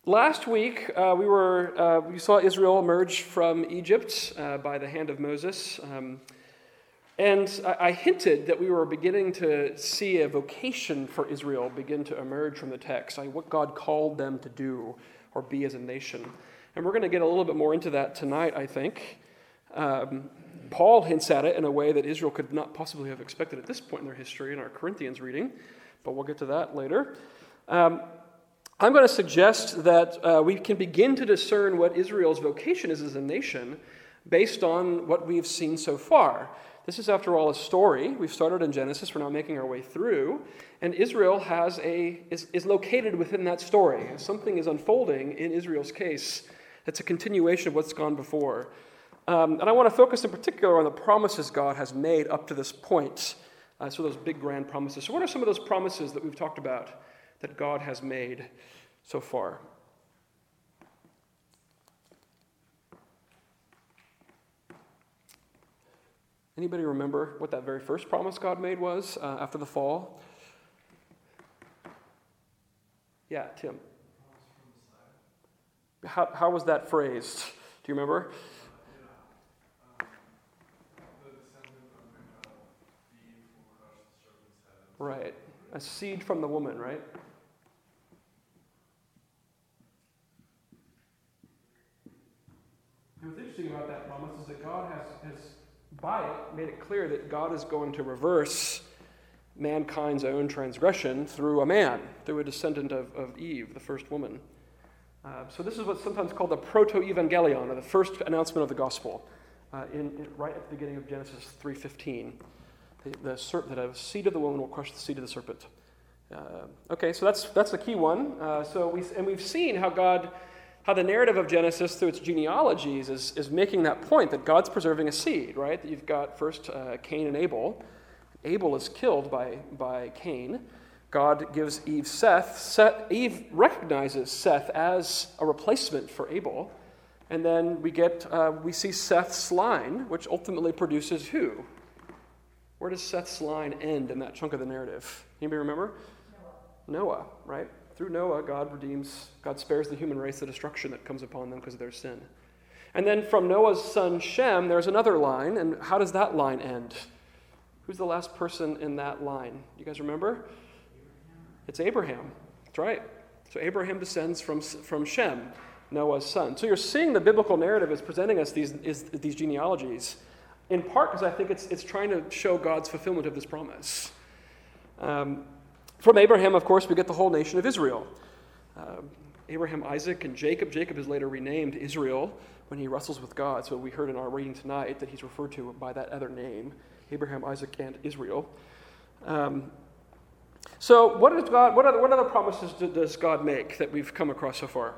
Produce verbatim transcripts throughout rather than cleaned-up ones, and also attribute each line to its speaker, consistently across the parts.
Speaker 1: Last week, uh, we were uh, we saw Israel emerge from Egypt uh, by the hand of Moses, um, and I, I hinted that we were beginning to see a vocation for Israel begin to emerge from the text, like what God called them to do or be as a nation. And we're going to get a little bit more into that tonight, I think. Um, Paul hints at it in a way that Israel could not possibly have expected at this point in their history in our Corinthians reading, but we'll get to that later. Um, I'm going to suggest that uh, we can begin to discern what Israel's vocation is as a nation based on what we've seen so far. This is, after all, a story. We've started in Genesis. We're now making our way through. And Israel has a is, is located within that story. Something is unfolding in Israel's case that's a continuation of what's gone before. Um, and I want to focus in particular on the promises God has made up to this point. Uh, so those big, grand promises. So what are some of those promises that we've talked about that God has made so far? Anybody remember what that very first promise God made was uh, after the fall? Yeah, Tim. How, how was that phrased? Do you remember? Right. A seed from the woman, right? And what's interesting about that promise is that God has, has, by it, made it clear that God is going to reverse mankind's own transgression through a man, through a descendant of, of Eve, the first woman. Uh, so this is what's sometimes called the proto-evangelion, or the first announcement of the gospel, uh, in, in right at the beginning of Genesis three fifteen. The, the serp, that a seed of the woman will crush the seed of the serpent. Uh, okay, so that's that's the key one. Uh, so we and we've seen how God. How the narrative of Genesis through its genealogies is, is making that point that God's preserving a seed, right? That you've got first uh, Cain and Abel. Abel is killed by, by Cain. God gives Eve Seth. Seth. Eve recognizes Seth as a replacement for Abel. And then we get uh, we see Seth's line, which ultimately produces who? Where does Seth's line end in that chunk of the narrative? Anybody remember? Noah, Noah, right? Through Noah, God redeems, God spares the human race the destruction that comes upon them because of their sin. And then from Noah's son Shem, there's another line, and how does that line end? Who's the last person in that line? You guys remember? Abraham. It's Abraham. That's right. So Abraham descends from, from Shem, Noah's son. So you're seeing the biblical narrative is presenting us these, is, these genealogies, in part because I think it's, it's trying to show God's fulfillment of this promise. Um, From Abraham, of course, we get the whole nation of Israel. Uh, Abraham, Isaac, and Jacob. Jacob is later renamed Israel when he wrestles with God. So we heard in our reading tonight that he's referred to by that other name, Abraham, Isaac, and Israel. Um, so what does God? What other, what other promises does God make that we've come across so far?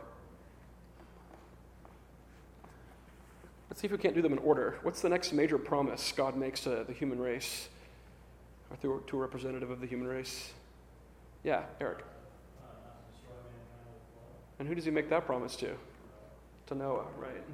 Speaker 1: Let's see if we can't do them in order. What's the next major promise God makes to the human race, or through, to a representative of the human race? Yeah, Eric.
Speaker 2: Uh, not to destroy mankind with blood.
Speaker 1: And who does he make that promise to? To Noah, right.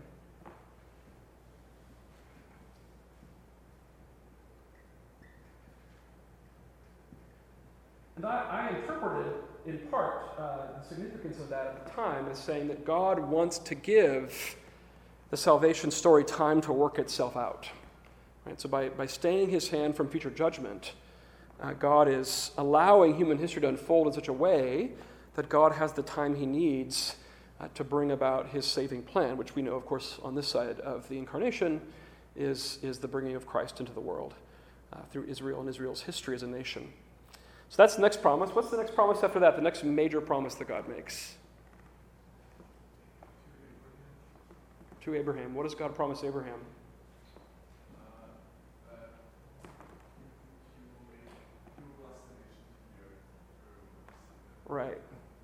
Speaker 1: And I, I interpreted, in part, uh, the significance of that at the time as saying that God wants to give the salvation story time to work itself out. Right? So by, by staying his hand from future judgment, Uh, God is allowing human history to unfold in such a way that God has the time he needs uh, to bring about his saving plan, which we know, of course, on this side of the incarnation is, is the bringing of Christ into the world uh, through Israel and Israel's history as a nation. So that's the next promise. What's the next promise after that? The next major promise that God makes? To Abraham. What does God promise Abraham? Right.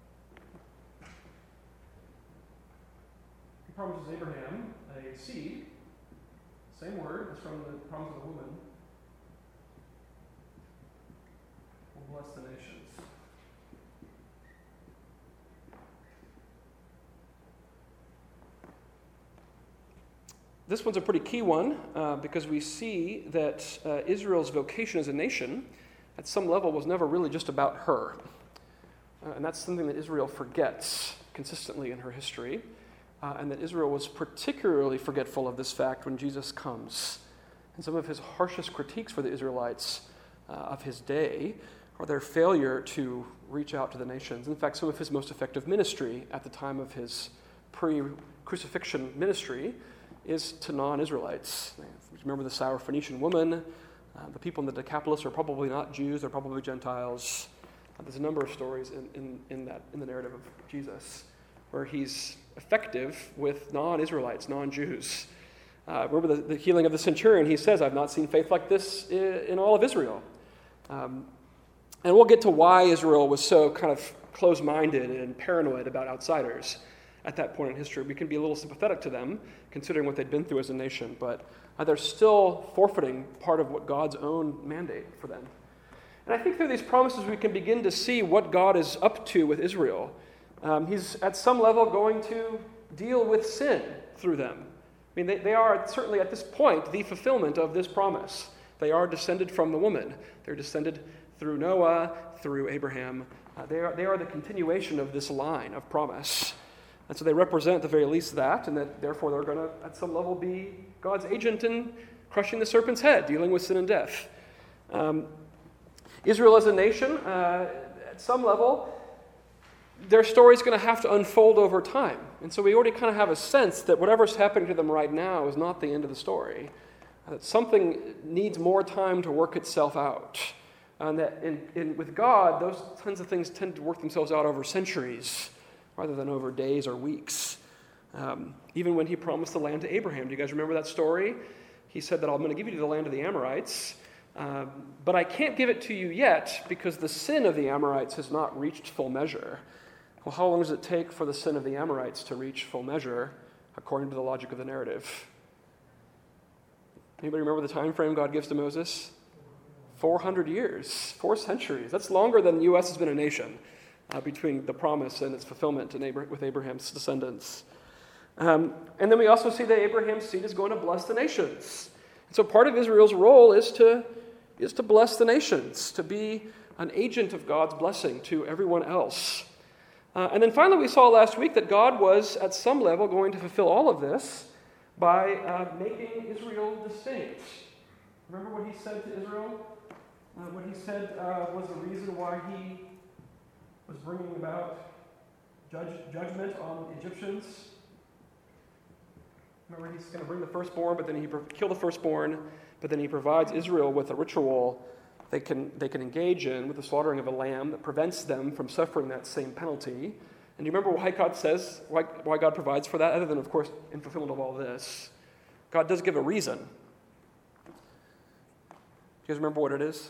Speaker 1: He promises Abraham a seed, same word as from the promise of the woman, will bless the nations. This one's a pretty key one uh, because we see that uh, Israel's vocation as a nation, at some level, was never really just about her. Uh, and that's something that Israel forgets consistently in her history, uh, and that Israel was particularly forgetful of this fact when Jesus comes. And some of his harshest critiques for the Israelites uh, of his day are their failure to reach out to the nations. In fact, some of his most effective ministry at the time of his pre-crucifixion ministry is to non-Israelites. Remember the Syrophoenician woman? Uh, the people in the Decapolis are probably not Jews, they're probably Gentiles. Uh, there's a number of stories in, in, in, that, in the narrative of Jesus where he's effective with non-Israelites, non-Jews. Uh, remember the, the healing of the centurion, he says, I've not seen faith like this in, in all of Israel. Um, and we'll get to why Israel was so kind of close-minded and paranoid about outsiders at that point in history. We can be a little sympathetic to them, considering what they'd been through as a nation, but uh, they're still forfeiting part of what God's own mandate for them. And I think through these promises we can begin to see what God is up to with Israel. Um, he's at some level going to deal with sin through them. I mean, they, they are certainly at this point the fulfillment of this promise. They are descended from the woman. They're descended through Noah, through Abraham. Uh, they, are, they are the continuation of this line of promise. And so they represent at the very least that, and that therefore they're going to, at some level, be God's agent in crushing the serpent's head, dealing with sin and death. Um, Israel as a nation, uh, at some level, their story is going to have to unfold over time. And so we already kind of have a sense that whatever's happening to them right now is not the end of the story. That something needs more time to work itself out. And that in, in, with God, those kinds of things tend to work themselves out over centuries rather than over days or weeks. Um, even when he promised the land to Abraham, do you guys remember that story? He said that I'm going to give you the land of the Amorites, uh, but I can't give it to you yet because the sin of the Amorites has not reached full measure. Well, how long does it take for the sin of the Amorites to reach full measure according to the logic of the narrative? Anybody remember the time frame God gives to Moses? four hundred years, four centuries. That's longer than the U S has been a nation. Uh, between the promise and its fulfillment in Abra- with Abraham's descendants. Um, and then we also see that Abraham's seed is going to bless the nations. And so part of Israel's role is to, is to bless the nations, to be an agent of God's blessing to everyone else. Uh, and then finally we saw last week that God was at some level going to fulfill all of this by uh, making Israel distinct. Remember what he said to Israel? Uh, what he said uh, was the reason why he was bringing about judge, judgment on the Egyptians. Remember, he's going to bring the firstborn, but then he kill the firstborn, but then he provides Israel with a ritual they can, they can engage in with the slaughtering of a lamb that prevents them from suffering that same penalty. And do you remember why God says, why, why God provides for that, other than, of course, in fulfillment of all this? God does give a reason. Do you guys remember what it is?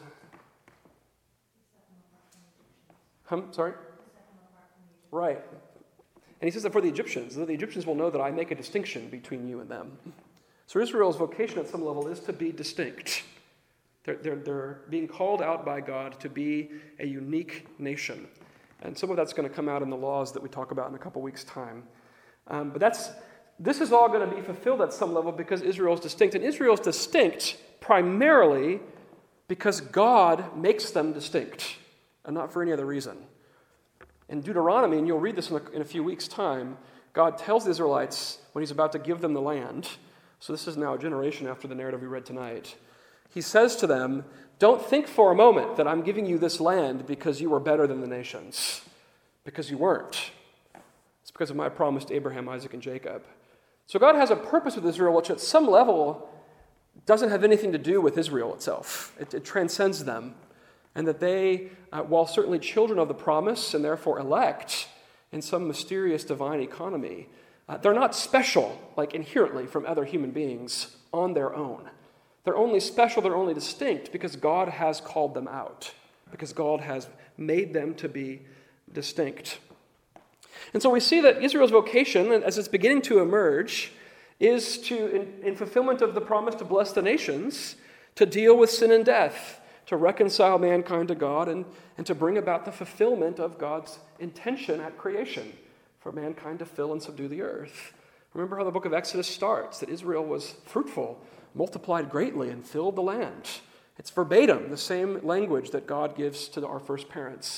Speaker 1: Um, sorry? Right. And he says that for the Egyptians, that the Egyptians will know that I make a distinction between you and them. So Israel's vocation at some level is to be distinct. They're, they're, they're being called out by God to be a unique nation. And some of that's going to come out in the laws that we talk about in a couple weeks' time. Um, but that's this is all going to be fulfilled at some level because Israel's distinct. And Israel's distinct primarily because God makes them distinct, and not for any other reason. In Deuteronomy, and you'll read this in a, in a few weeks' time, God tells the Israelites when he's about to give them the land, so this is now a generation after the narrative we read tonight, he says to them, don't think for a moment that I'm giving you this land because you were better than the nations, because you weren't. It's because of my promise to Abraham, Isaac, and Jacob. So God has a purpose with Israel which at some level doesn't have anything to do with Israel itself. It, it transcends them. And that they, uh, while certainly children of the promise and therefore elect in some mysterious divine economy, uh, they're not special, like inherently from other human beings on their own. They're only special, they're only distinct because God has called them out, because God has made them to be distinct. And so we see that Israel's vocation, as it's beginning to emerge, is to, in, in fulfillment of the promise to bless the nations, to deal with sin and death, to reconcile mankind to God, and, and to bring about the fulfillment of God's intention at creation for mankind to fill and subdue the earth. Remember how the book of Exodus starts, that Israel was fruitful, multiplied greatly, and filled the land. It's verbatim, the same language that God gives to our first parents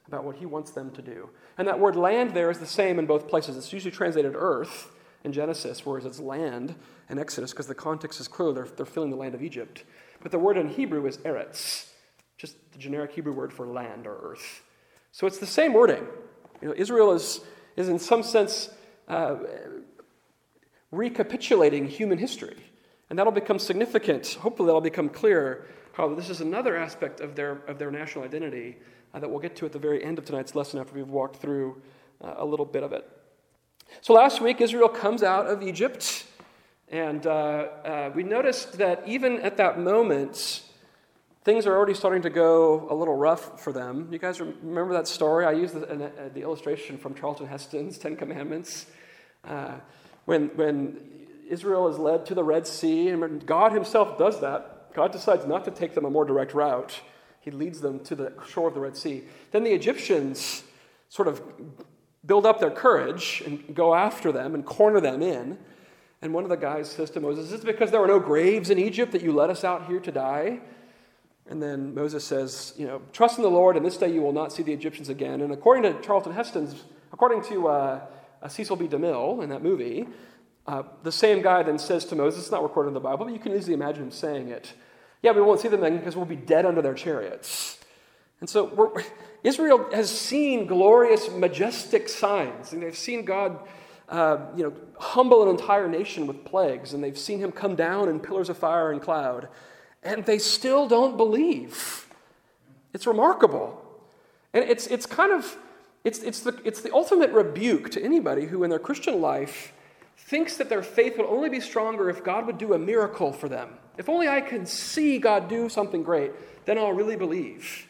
Speaker 1: about what he wants them to do. And that word land there is the same in both places. It's usually translated earth in Genesis, whereas it's land in Exodus, because the context is clear. They're, they're filling the land of Egypt. But the word in Hebrew is eretz, just the generic Hebrew word for land or earth. So it's the same wording. You know, Israel is, is in some sense uh, recapitulating human history. And that'll become significant. Hopefully that'll become clear how this is another aspect of their, of their national identity uh, that we'll get to at the very end of tonight's lesson after we've walked through uh, a little bit of it. So last week, Israel comes out of Egypt, and uh, uh, we noticed that even at that moment, things are already starting to go a little rough for them. You guys remember that story? I used the, uh, the illustration from Charlton Heston's Ten Commandments. Uh, when, when Israel is led to the Red Sea, and God himself does that. God decides not to take them a more direct route. He leads them to the shore of the Red Sea. Then the Egyptians sort of build up their courage and go after them and corner them in. And one of the guys says to Moses, "Is it because there were no graves in Egypt that you led us out here to die?" And then Moses says, you know, "Trust in the Lord, and this day you will not see the Egyptians again." And according to Charlton Heston's, according to uh, Cecil B. DeMille in that movie, uh, the same guy then says to Moses, it's not recorded in the Bible, but you can easily imagine him saying it, "Yeah, we won't see them again because we'll be dead under their chariots." And so we're, Israel has seen glorious, majestic signs, and they've seen God, uh, you know, humble an entire nation with plagues, and they've seen him come down in pillars of fire and cloud, and they still don't believe. It's remarkable, and it's it's kind of it's it's the it's the ultimate rebuke to anybody who, in their Christian life, thinks that their faith would only be stronger if God would do a miracle for them. If only I can see God do something great, then I'll really believe.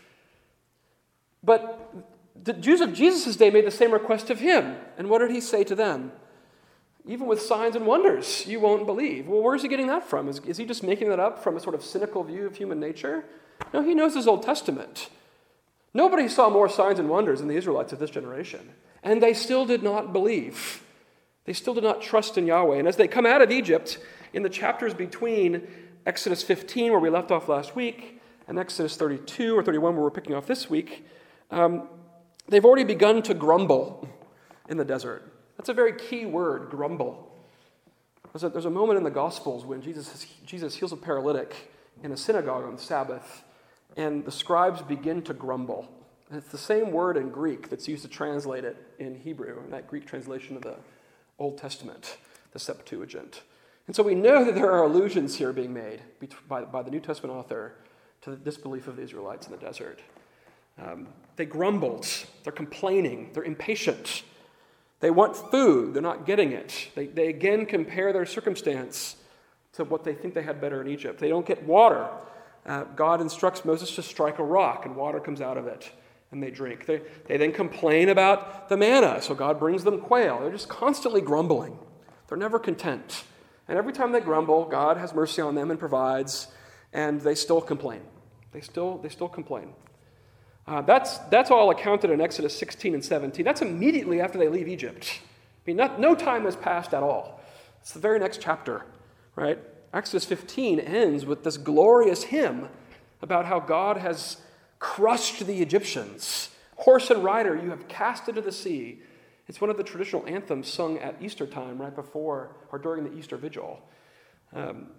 Speaker 1: But the Jews of Jesus' day made the same request of him. And what did he say to them? "Even with signs and wonders, you won't believe." Well, where's he getting that from? Is, is he just making that up from a sort of cynical view of human nature? No, he knows his Old Testament. Nobody saw more signs and wonders than the Israelites of this generation. And they still did not believe. They still did not trust in Yahweh. And as they come out of Egypt, in the chapters between Exodus fifteen, where we left off last week, and Exodus thirty-two or thirty-one, where we're picking off this week, Um, they've already begun to grumble in the desert. That's a very key word, grumble. There's a, there's a moment in the Gospels when Jesus, Jesus heals a paralytic in a synagogue on the Sabbath, and the scribes begin to grumble. And it's the same word in Greek that's used to translate it in Hebrew, in that Greek translation of the Old Testament, the Septuagint. And so we know that there are allusions here being made by, by the New Testament author to the disbelief of the Israelites in the desert. Um, they grumbled, they're complaining, they're impatient. They want food, they're not getting it. They, they again compare their circumstance to what they think they had better in Egypt. They don't get water. Uh, God instructs Moses to strike a rock, and water comes out of it, and they drink. They, they then complain about the manna, so God brings them quail. They're just constantly grumbling. They're never content. And every time they grumble, God has mercy on them and provides, and they still complain. They still, they still complain. Uh, that's, that's all accounted in Exodus sixteen and seventeen. That's immediately after they leave Egypt. I mean, not, no time has passed at all. It's the very next chapter, right? Exodus fifteen ends with this glorious hymn about how God has crushed the Egyptians. "Horse and rider you have cast into the sea." It's one of the traditional anthems sung at Easter time, right before or during the Easter vigil. Um,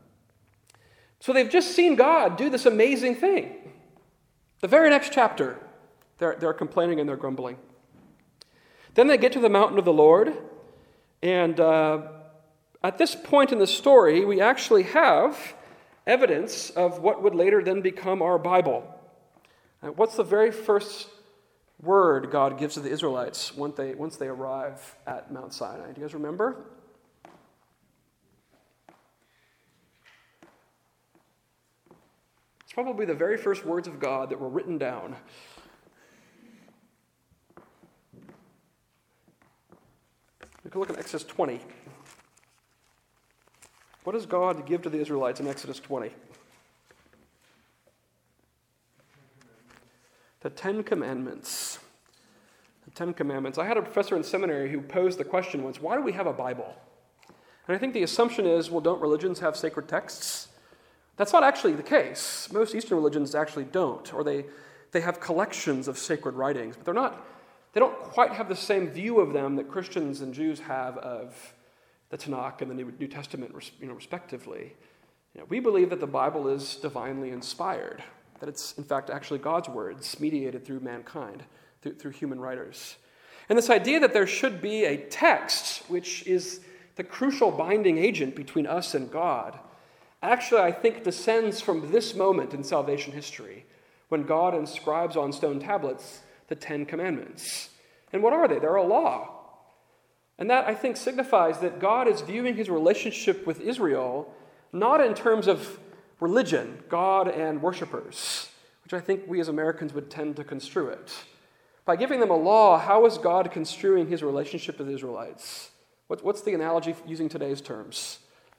Speaker 1: so they've just seen God do this amazing thing. The very next chapter, they're, they're complaining and they're grumbling. Then they get to the mountain of the Lord, and uh, at this point in the story, we actually have evidence of what would later then become our Bible. Uh, what's the very first word God gives to the Israelites once they, once they arrive at Mount Sinai? Do you guys remember? It's probably the very first words of God that were written down. We can look at Exodus twenty. What does God give to the Israelites in Exodus twenty? The Ten Commandments. The Ten Commandments. I had a professor in seminary who posed the question once, why do we have a Bible? And I think the assumption is, well, don't religions have sacred texts? That's not actually the case. Most Eastern religions actually don't, or they, They have collections of sacred writings, but they're not, they don't quite have the same view of them that Christians and Jews have of the Tanakh and the New, New Testament, you know, respectively. You know, we believe that the Bible is divinely inspired, that it's, in fact, actually God's words mediated through mankind, through, through human writers. And this idea that there should be a text, which is the crucial binding agent between us and God, actually, I think, descends from this moment in salvation history, when God inscribes on stone tablets the Ten Commandments. And what are they? They're a law. And that, I think, signifies that God is viewing his relationship with Israel not in terms of religion, God and worshipers, which I think we as Americans would tend to construe it. By giving them a law, how is God construing his relationship with the Israelites? What, what's the analogy using today's terms?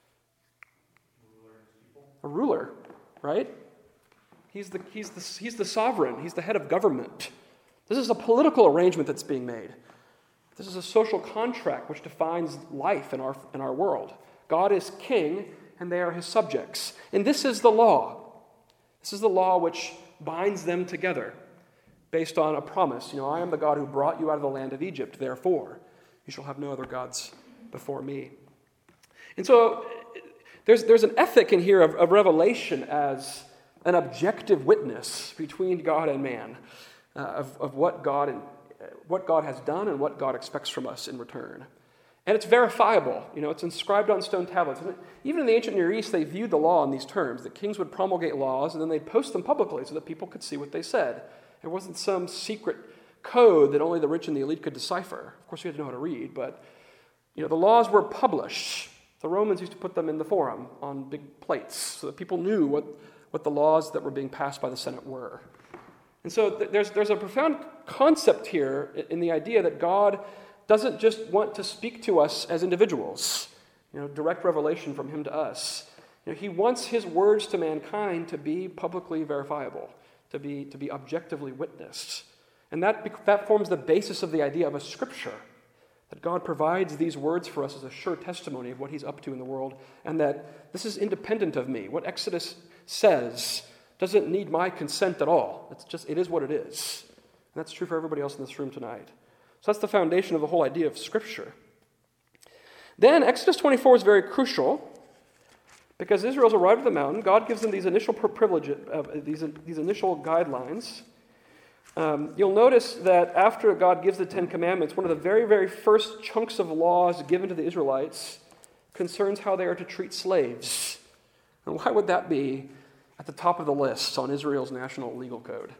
Speaker 1: A ruler, right? He's the, he's, the, he's the sovereign. He's the head of government. This is a political arrangement that's being made. This is a social contract which defines life in our, in our world. God is king, and they are his subjects. And this is the law. This is the law which binds them together based on a promise. You know, I am the God who brought you out of the land of Egypt. Therefore, you shall have no other gods before me. And so there's, there's an ethic in here of, of revelation as an objective witness between God and man uh, of, of what God and uh, what God has done and what God expects from us in return. And it's verifiable. You know, it's inscribed on stone tablets. And even in the ancient Near East, they viewed the law in these terms. The kings would promulgate laws, and then they'd post them publicly so that people could see what they said. It wasn't some secret code that only the rich and the elite could decipher. Of course, you had to know how to read, but you know, the laws were published. The Romans used to put them in the forum on big plates so that people knew what, what the laws that were being passed by the Senate were. And so th- there's, there's a profound concept here in the idea that God doesn't just want to speak to us as individuals, you know, direct revelation from him to us. You know, he wants his words to mankind to be publicly verifiable, to be, to be objectively witnessed. And that, that forms the basis of the idea of a scripture, that God provides these words for us as a sure testimony of what he's up to in the world, and that this is independent of me. What Exodus says doesn't need my consent at all. It's just, it is what it is. And that's true for everybody else in this room tonight. So that's the foundation of the whole idea of Scripture. Then Exodus twenty-four is very crucial because Israel's arrived at the mountain. God gives them these initial privileges, uh, these, these initial guidelines. Um, you'll notice that after God gives the Ten Commandments, one of the very, very first chunks of laws given to the Israelites concerns how they are to treat slaves. And why would that be at the top of the list on Israel's national legal code?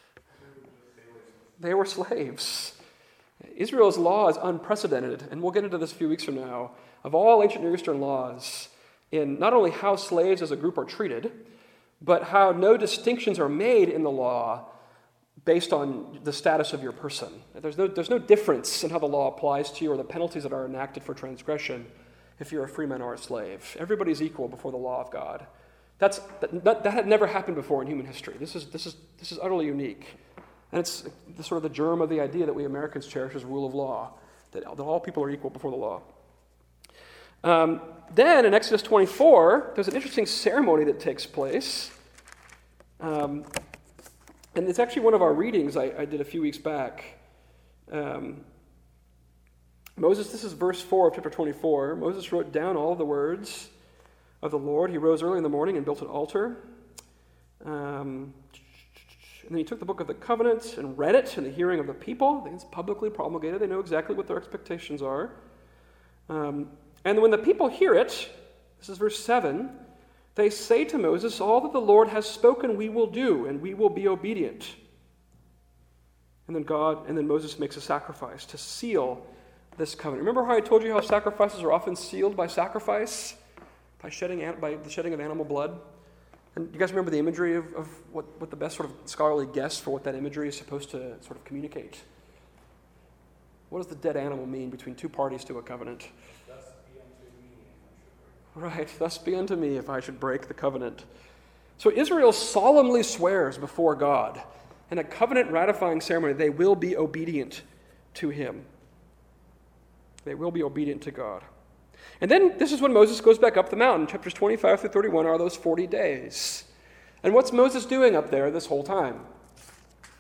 Speaker 1: They were slaves. Israel's law is unprecedented, and we'll get into this a few weeks from now, of all ancient Near Eastern laws in not only how slaves as a group are treated, but how no distinctions are made in the law based on the status of your person. There's no, there's no difference in how the law applies to you or the penalties that are enacted for transgression if you're a free man or a slave. Everybody's equal before the law of God. That's, that, that had never happened before in human history. This is, this is, this is utterly unique. And it's the sort of the germ of the idea that we Americans cherish as rule of law, that, that all people are equal before the law. Um, then in Exodus twenty-four, there's an interesting ceremony that takes place. Um, and it's actually one of our readings I, I did a few weeks back. Um, Moses, this is verse four of chapter twenty-four. Moses wrote down all the words of the Lord. He rose early in the morning and built an altar. Um, and then he took the book of the covenant and read it in the hearing of the people. It's publicly promulgated. They know exactly what their expectations are. Um, and when the people hear it, this is verse seven, they say to Moses, all that the Lord has spoken we will do, and we will be obedient. And then God, and then Moses makes a sacrifice to seal this covenant. Remember how I told you how sacrifices are often sealed by sacrifice? By shedding, by the shedding of animal blood? And you guys remember the imagery of, of what, what the best sort of scholarly guess for what that imagery is supposed to sort of communicate? What does the dead animal mean between two parties to a covenant?
Speaker 2: Thus be unto me if I should break.
Speaker 1: Right, thus be unto me if I should break the covenant. So Israel solemnly swears before God in a covenant ratifying ceremony they will be obedient to him. They will be obedient to God. And then this is when Moses goes back up the mountain. Chapters twenty-five through thirty-one are those forty days. And what's Moses doing up there this whole time?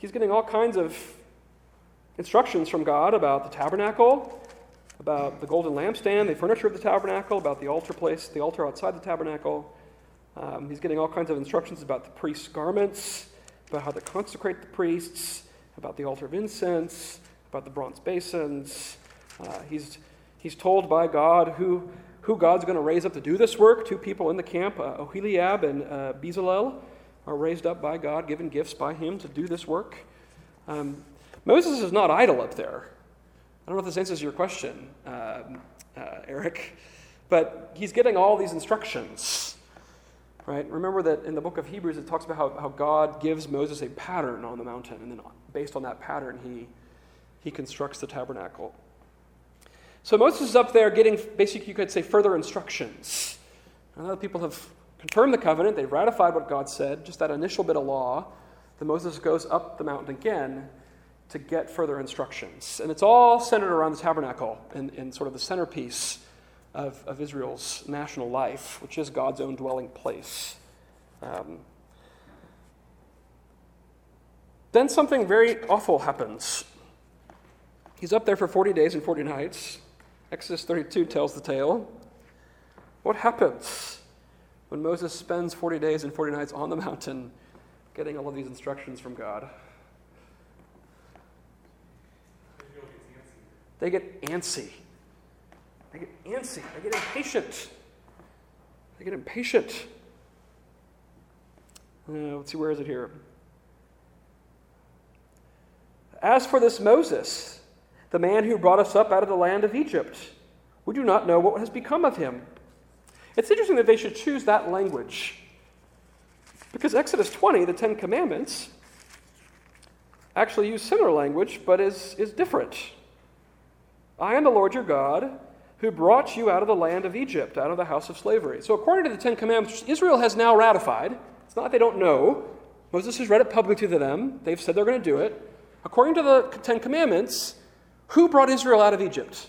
Speaker 1: he's getting all kinds of instructions from God about the tabernacle, about the golden lampstand, the furniture of the tabernacle, about the altar place, the altar outside the tabernacle. Um, he's getting all kinds of instructions about the priest's garments, about how to consecrate the priests, about the altar of incense, about the bronze basins. Uh, he's he's told by God who who God's going to raise up to do this work. Two people in the camp, uh, Oholiab and uh, Bezalel, are raised up by God, given gifts by him to do this work. Um, Moses is not idle up there. I don't know if this answers your question, uh, uh, Eric, but he's getting all these instructions, right? Remember that in the book of Hebrews, it talks about how, how God gives Moses a pattern on the mountain, and then based on that pattern, he, he constructs the tabernacle. So Moses is up there getting, basically, you could say, further instructions. And other people have confirmed the covenant. They've ratified what God said, just that initial bit of law. Then Moses goes up the mountain again to get further instructions. And it's all centered around the tabernacle and, and sort of the centerpiece of, of Israel's national life, which is God's own dwelling place. Um, then something very awful happens. He's up there for forty days and forty nights. Exodus thirty-two tells the tale. What happens when Moses spends forty days and forty nights on the mountain getting all of these instructions from God? They get antsy. They get antsy. They get impatient. They get impatient. Uh, let's see, where is it here? As for this Moses, the man who brought us up out of the land of Egypt, we do not know what has become of him. It's interesting that they should choose that language, because Exodus twenty, the Ten Commandments, actually use similar language, but is, is different. I am the Lord your God, who brought you out of the land of Egypt, out of the house of slavery. So according to the Ten Commandments, which Israel has now ratified, it's not that they don't know. Moses has read it publicly to them. They've said they're going to do it. According to the Ten Commandments, who brought Israel out of Egypt?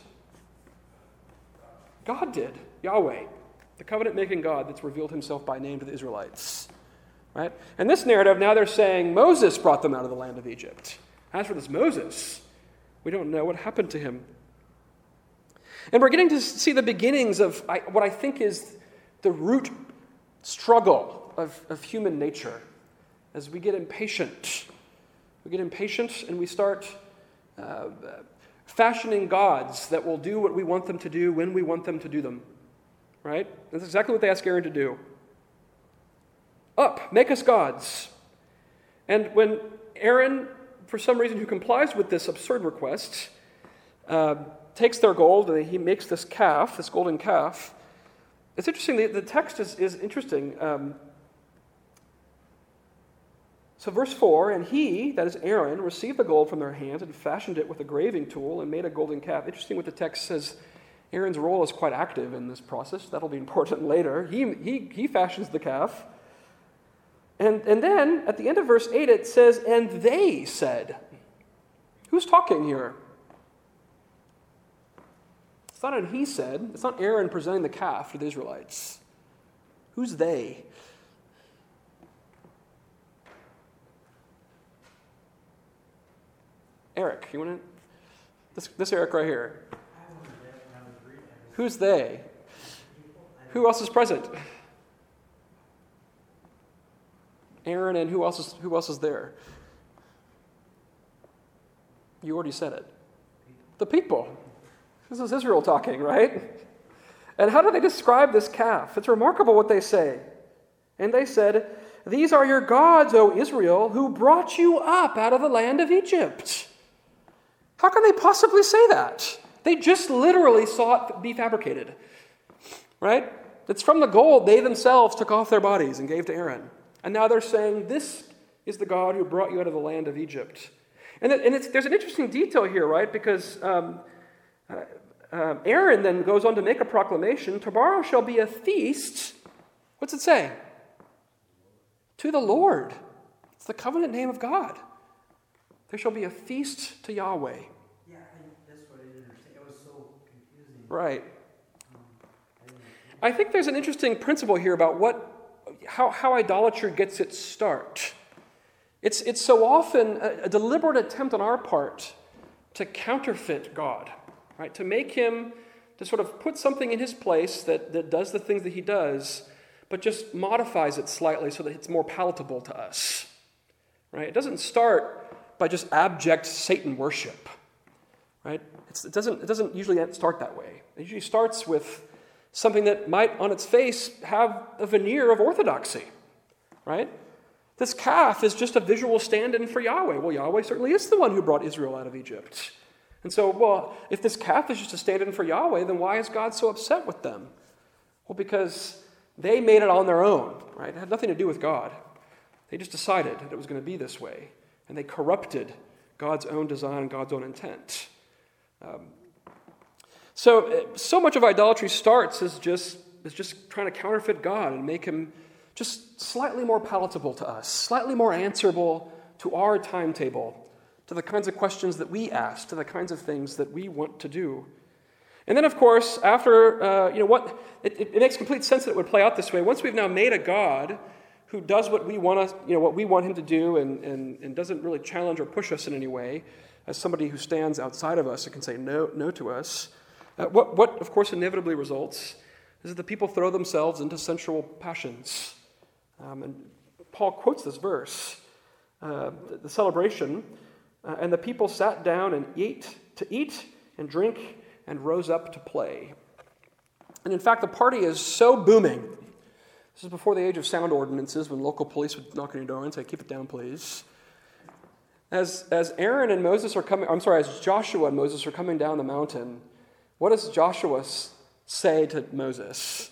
Speaker 1: God did. Yahweh, the covenant-making God that's revealed himself by name to the Israelites. Right? And this narrative, now they're saying Moses brought them out of the land of Egypt. As for this Moses, we don't know what happened to him. And we're getting to see the beginnings of what I think is the root struggle of, of human nature. As we get impatient, we get impatient and we start uh, fashioning gods that will do what we want them to do when we want them to do them. Right? That's exactly what they ask Aaron to do. Up, make us gods. And when Aaron, for some reason, who complies with this absurd request, uh, takes their gold and he makes this calf, this golden calf. It's interesting, the, the text is, is interesting. Um, so verse four, and he, that is Aaron, received the gold from their hands and fashioned it with a graving tool and made a golden calf. Interesting what the text says. Aaron's role is quite active in this process. That'll be important later. He, he, he fashions the calf. And, and then, at the end of verse eight, it says, and they said. Who's talking here? It's not an he said. It's not Aaron presenting the calf to the Israelites. Who's they? Eric, you want to? This, this Eric right here. Who's they? Who else is present? Aaron, and who else is who else is there? You already said it. The people. This is Israel talking, right? And how do they describe this calf? It's remarkable what they say. And they said, these are your gods, O Israel, who brought you up out of the land of Egypt. How can they possibly say that? They just literally saw it be fabricated, right? It's from the gold they themselves took off their bodies and gave to Aaron. And now they're saying, this is the God who brought you out of the land of Egypt. And, it, and it's, there's an interesting detail here, right? Because um, uh, uh, Aaron then goes on to make a proclamation, tomorrow shall be a feast. What's it say? To the Lord. It's the covenant name of God. There shall be a feast to Yahweh.
Speaker 3: Yeah, I, that's what I didn't understand. It was so confusing.
Speaker 1: Right.
Speaker 3: Um,
Speaker 1: I think there's an interesting principle here about what How, how idolatry gets its start. It's, it's so often a, a deliberate attempt on our part to counterfeit God, right? To make him, to sort of put something in his place that, that does the things that he does, but just modifies it slightly so that it's more palatable to us, right? It doesn't start by just abject Satan worship, right? It's, it doesn't, it doesn't usually start that way. It usually starts with something that might, on its face, have a veneer of orthodoxy, right? This calf is just a visual stand-in for Yahweh. Well, Yahweh certainly is the one who brought Israel out of Egypt. And so, well, if this calf is just a stand-in for Yahweh, then why is God so upset with them? Well, because they made it on their own, right? It had nothing to do with God. They just decided that it was going to be this way. And they corrupted God's own design and God's own intent. Um, so, so much of idolatry starts as just, as just trying to counterfeit God and make him just slightly more palatable to us, slightly more answerable to our timetable, to the kinds of questions that we ask, to the kinds of things that we want to do. And then, of course, after, uh, you know, what it, it makes complete sense that it would play out this way. Once we've now made a God who does what we want us, you know, what we want him to do, and, and, and doesn't really challenge or push us in any way, as somebody who stands outside of us and can say no, no to us, uh, what, what, of course, inevitably results is that the people throw themselves into sensual passions. Um, and Paul quotes this verse, uh, the, the celebration, uh, and the people sat down and ate to eat and drink and rose up to play. And in fact, the party is so booming. This is before the age of sound ordinances, when local police would knock on your door and say, "Keep it down, please." As, as Aaron and Moses are coming, I'm sorry, as Joshua and Moses are coming down the mountain, what does Joshua say to Moses?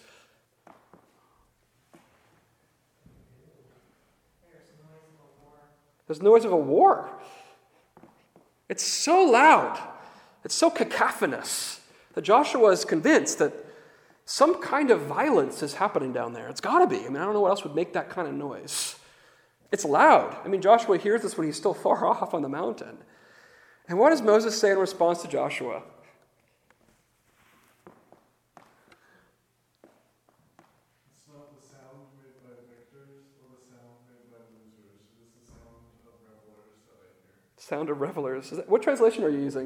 Speaker 1: There's noise of a war. It's so loud. It's so cacophonous that Joshua is convinced that some kind of violence is happening down there. It's got to be. I mean, I don't know what else would make that kind of noise. It's loud. I mean, Joshua hears this when he's still far off on the mountain. And what does Moses say in response to Joshua?
Speaker 4: It's not the sound made by victors or the sound made by losers. It is the sound of revelers that I hear.
Speaker 1: Sound of revelers. Is that, what translation are you using?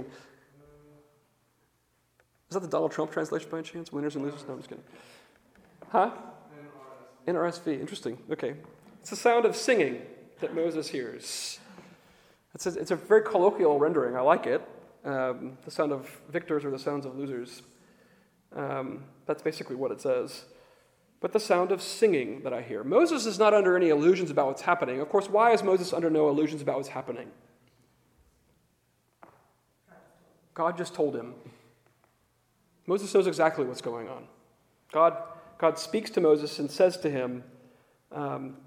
Speaker 1: Is that the Donald Trump translation by any chance? Winners and losers? No, I'm just kidding. Huh? N R S V. Interesting. Okay. It's the sound of singing that Moses hears. It's a, it's a very colloquial rendering. I like it. Um, the sound of victors or the sounds of losers. Um, that's basically what it says. But the sound of singing that I hear. Moses is not under any illusions about what's happening. Of course, why is Moses under no illusions about what's happening? God just told him. Moses knows exactly what's going on. God, God speaks to Moses and says to him, um,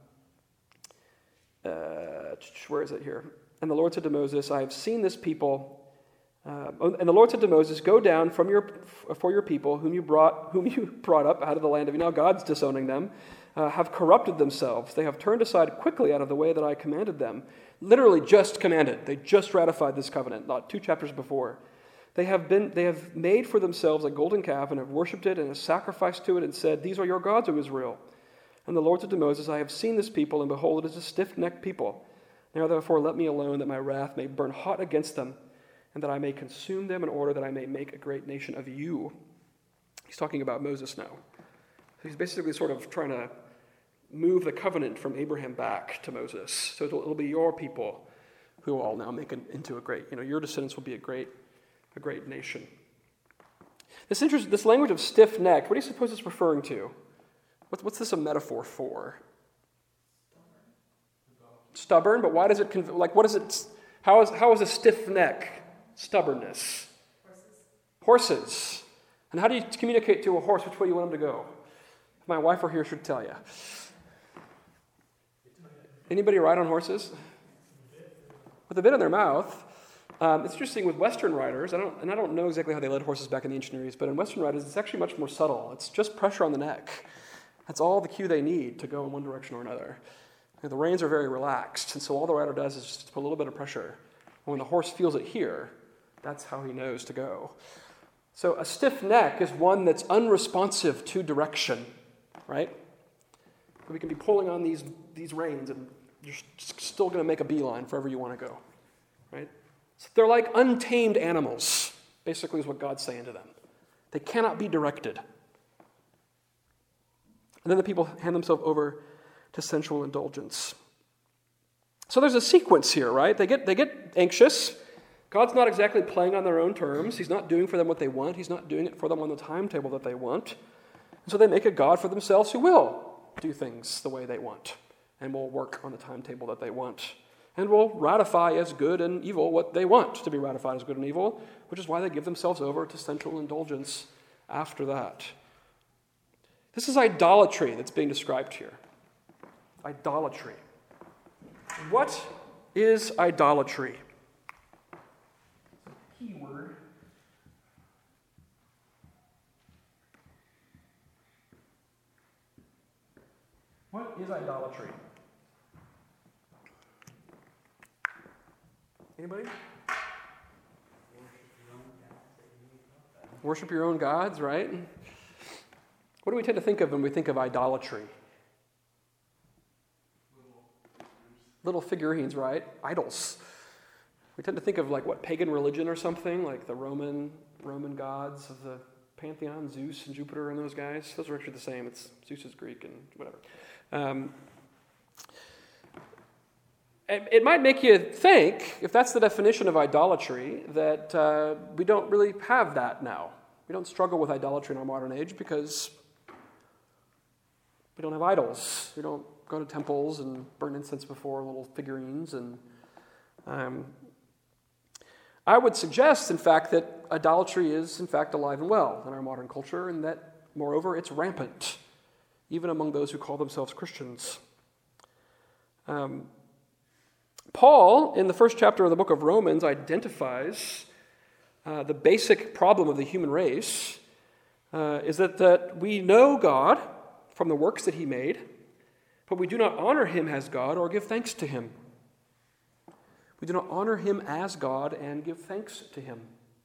Speaker 1: uh, where is it here? And the Lord said to Moses, I have seen this people. Uh, and the Lord said to Moses, go down from your for your people, whom you brought whom you brought up out of the land of. Now God's disowning them, uh, have corrupted themselves. They have turned aside quickly out of the way that I commanded them. Literally just commanded. They just ratified this covenant, not two chapters before. They have been they have made for themselves a golden calf and have worshipped it and have sacrificed to it and said, these are your gods, O Israel. And the Lord said to Moses, I have seen this people, and behold, it is a stiff-necked people. Now therefore let me alone, that my wrath may burn hot against them, and that I may consume them in order that I may make a great nation of you. He's talking about Moses now. He's basically sort of trying to move the covenant from Abraham back to Moses. So it'll, it'll be your people who will all now make it into a great, you know, your descendants will be a great, a great nation. This interest, this language of stiff-necked, what do you suppose it's referring to? What's, what's this a metaphor for? Stubborn, but why does it, like, what is it, how is, how is a stiff neck stubbornness? Horses. Horses. And how do you communicate to a horse which way you want him to go? If my wife were here, she'd tell you. Anybody ride on horses? With a bit in their mouth. Um, it's interesting with Western riders, I don't, and I don't know exactly how they led horses back in the ancient Near East, but in Western riders, it's actually much more subtle. It's just pressure on the neck. That's all the cue they need to go in one direction or another. The reins are very relaxed, and so all the rider does is just put a little bit of pressure. And when the horse feels it here, that's how he knows to go. So a stiff neck is one that's unresponsive to direction, right? We can be pulling on these, these reins and you're still going to make a beeline for wherever you want to go, right? So they're like untamed animals, basically is what God's saying to them. They cannot be directed. And then the people hand themselves over to sensual indulgence. So there's a sequence here, right? They get, they get anxious. God's not exactly playing on their own terms. He's not doing for them what they want. He's not doing it for them on the timetable that they want. And so they make a God for themselves who will do things the way they want and will work on the timetable that they want and will ratify as good and evil what they want to be ratified as good and evil, which is why they give themselves over to sensual indulgence after that. This is idolatry that's being described here. Idolatry. What is idolatry? Key word. What is idolatry? Anybody? Worship your own gods, right? What do we tend to think of when we think of idolatry? Little figurines, right? Idols. We tend to think of like what, pagan religion or something, like the Roman Roman gods of the pantheon, Zeus and Jupiter and those guys. Those are actually the same. It's Zeus is Greek and whatever. Um, it, it might make you think, if that's the definition of idolatry, that uh, we don't really have that now. We don't struggle with idolatry in our modern age because we don't have idols. We don't go to temples and burn incense before little figurines. And um, I would suggest, in fact, that idolatry is, in fact, alive and well in our modern culture, and that, moreover, it's rampant, even among those who call themselves Christians. Um, Paul, in the first chapter of the book of Romans, identifies uh, the basic problem of the human race uh, is that, that we know God from the works that he made, but we do not honor him as God or give thanks to him. We do not honor him as God and give thanks to him.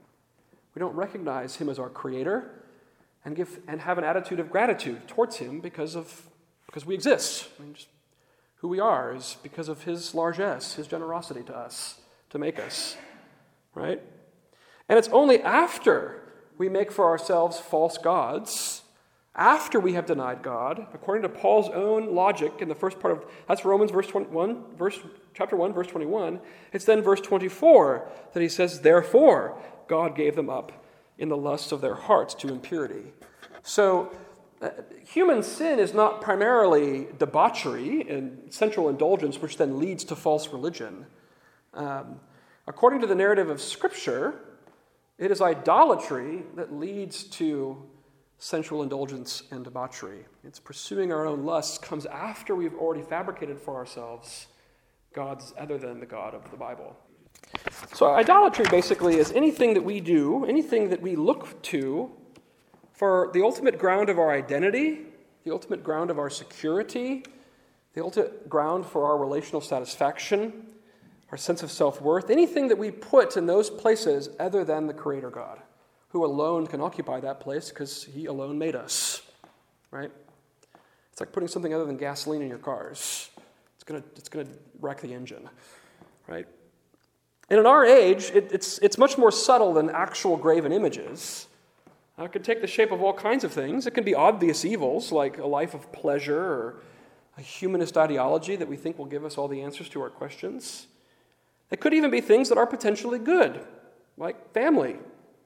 Speaker 1: We don't recognize him as our creator and give and have an attitude of gratitude towards him because of because we exist. I mean, just who we are is because of his largesse, his generosity to us, to make us, right? And it's only after we make for ourselves false gods, after we have denied God, according to Paul's own logic in the first part of, that's Romans verse twenty-one, verse, chapter one, verse twenty-one, it's then verse twenty-four that he says, therefore, God gave them up in the lusts of their hearts to impurity. So, uh, human sin is not primarily debauchery and sensual indulgence, which then leads to false religion. Um, according to the narrative of Scripture, it is idolatry that leads to sensual indulgence and debauchery. It's pursuing our own lusts comes after we've already fabricated for ourselves gods other than the God of the Bible. So idolatry basically is anything that we do, anything that we look to for the ultimate ground of our identity, the ultimate ground of our security, the ultimate ground for our relational satisfaction, our sense of self-worth, anything that we put in those places other than the Creator God, who alone can occupy that place because he alone made us, right? It's like putting something other than gasoline in your cars. It's gonna, it's gonna wreck the engine, right? And in our age, it, it's, it's much more subtle than actual graven images. Uh, it can take the shape of all kinds of things. It can be obvious evils, like a life of pleasure or a humanist ideology that we think will give us all the answers to our questions. It could even be things that are potentially good, like family,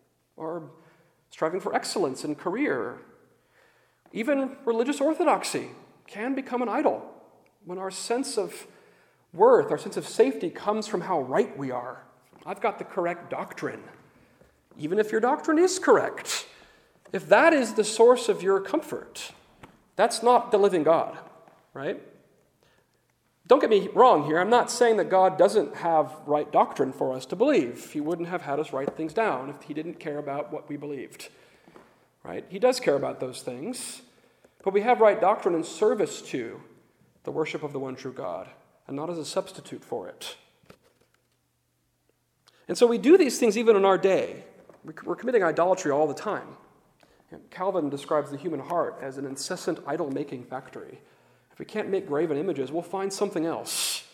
Speaker 1: or striving for excellence in career. Even religious orthodoxy can become an idol when our sense of worth, our sense of safety comes from how right we are. I've got the correct doctrine. Even if your doctrine is correct, if that is the source of your comfort, that's not the living God, right? Don't get me wrong here. I'm not saying that God doesn't have right doctrine for us to believe. He wouldn't have had us write things down if he didn't care about what we believed, right? He does care about those things, but we have right doctrine in service to the worship of the one true God and not as a substitute for it. And so we do these things even in our day. We're committing idolatry all the time. Calvin describes the human heart as an incessant idol-making factory. If we can't make graven images, we'll find something else.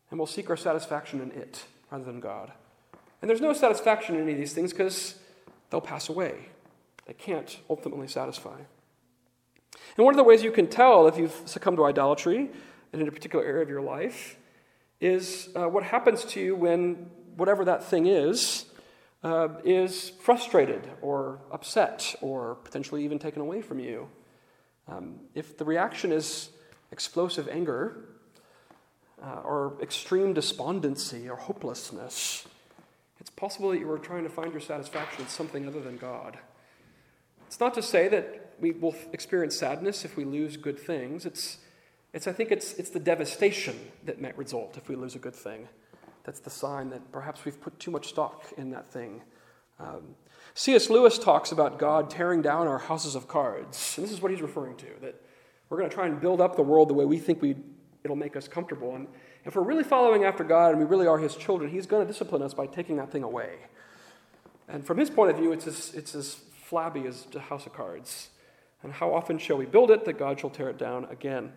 Speaker 1: And we'll seek our satisfaction in it rather than God. And there's no satisfaction in any of these things because they'll pass away. They can't ultimately satisfy. And one of the ways you can tell if you've succumbed to idolatry in a particular area of your life is uh, what happens to you when whatever that thing is, uh, is frustrated or upset or potentially even taken away from you. Um, if the reaction is explosive anger uh, or extreme despondency or hopelessness, it's possible that you are trying to find your satisfaction in something other than God. It's not to say that we will experience sadness if we lose good things. It's, it's I think it's, it's the devastation that might result if we lose a good thing. That's the sign that perhaps we've put too much stock in that thing. Um, C S Lewis talks about God tearing down our houses of cards. And this is what he's referring to, that we're going to try and build up the world the way we think we it'll make us comfortable. And if we're really following after God and we really are his children, he's going to discipline us by taking that thing away. And from his point of view, it's as, it's as flabby as a house of cards. And how often shall we build it that God shall tear it down again?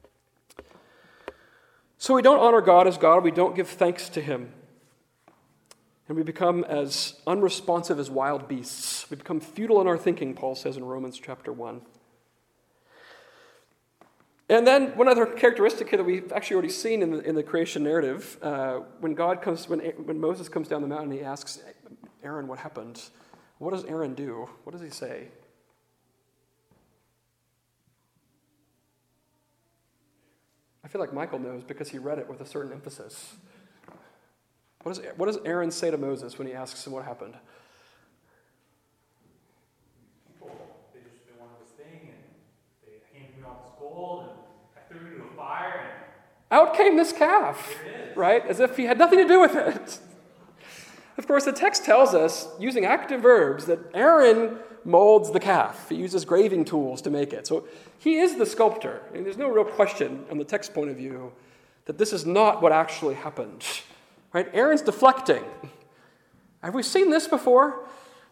Speaker 1: So we don't honor God as God, we don't give thanks to him. And we become as unresponsive as wild beasts. We become futile in our thinking, Paul says in Romans chapter one. And then one other characteristic here that we've actually already seen in the, in the creation narrative, uh, when God comes, when, when Moses comes down the mountain, he asks Aaron what happened. What does Aaron do? What does he say? I feel like Michael knows because he read it with a certain emphasis. What does, what does Aaron say to Moses when he asks him what happened?
Speaker 2: People, they just they wanted this thing, and they handed me all this gold, and I threw it into a fire, and
Speaker 1: out came this calf,
Speaker 2: here it is.
Speaker 1: right? As if he had nothing to do with it. Of course, the text tells us, using active verbs, that Aaron molds the calf. He uses graving tools to make it. So he is the sculptor. And there's no real question on the text point of view that this is not what actually happened. Right? Aaron's deflecting. Have we seen this before?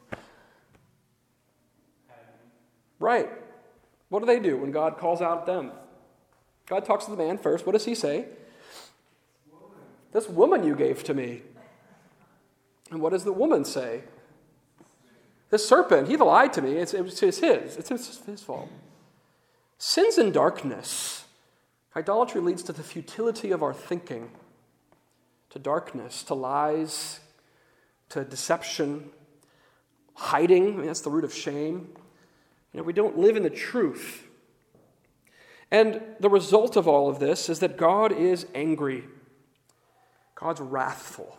Speaker 1: Right. What do they do when God calls out them? God talks to the man first. What does he say? Woman. This woman you gave to me. And what does the woman say? This serpent, he lied to me. It's, it's his. It's his, his fault. Sins in darkness. Idolatry leads to the futility of our thinking, to darkness, to lies, to deception, hiding. I mean, that's the root of shame. You know, we don't live in the truth. And the result of all of this is that God is angry. God's wrathful.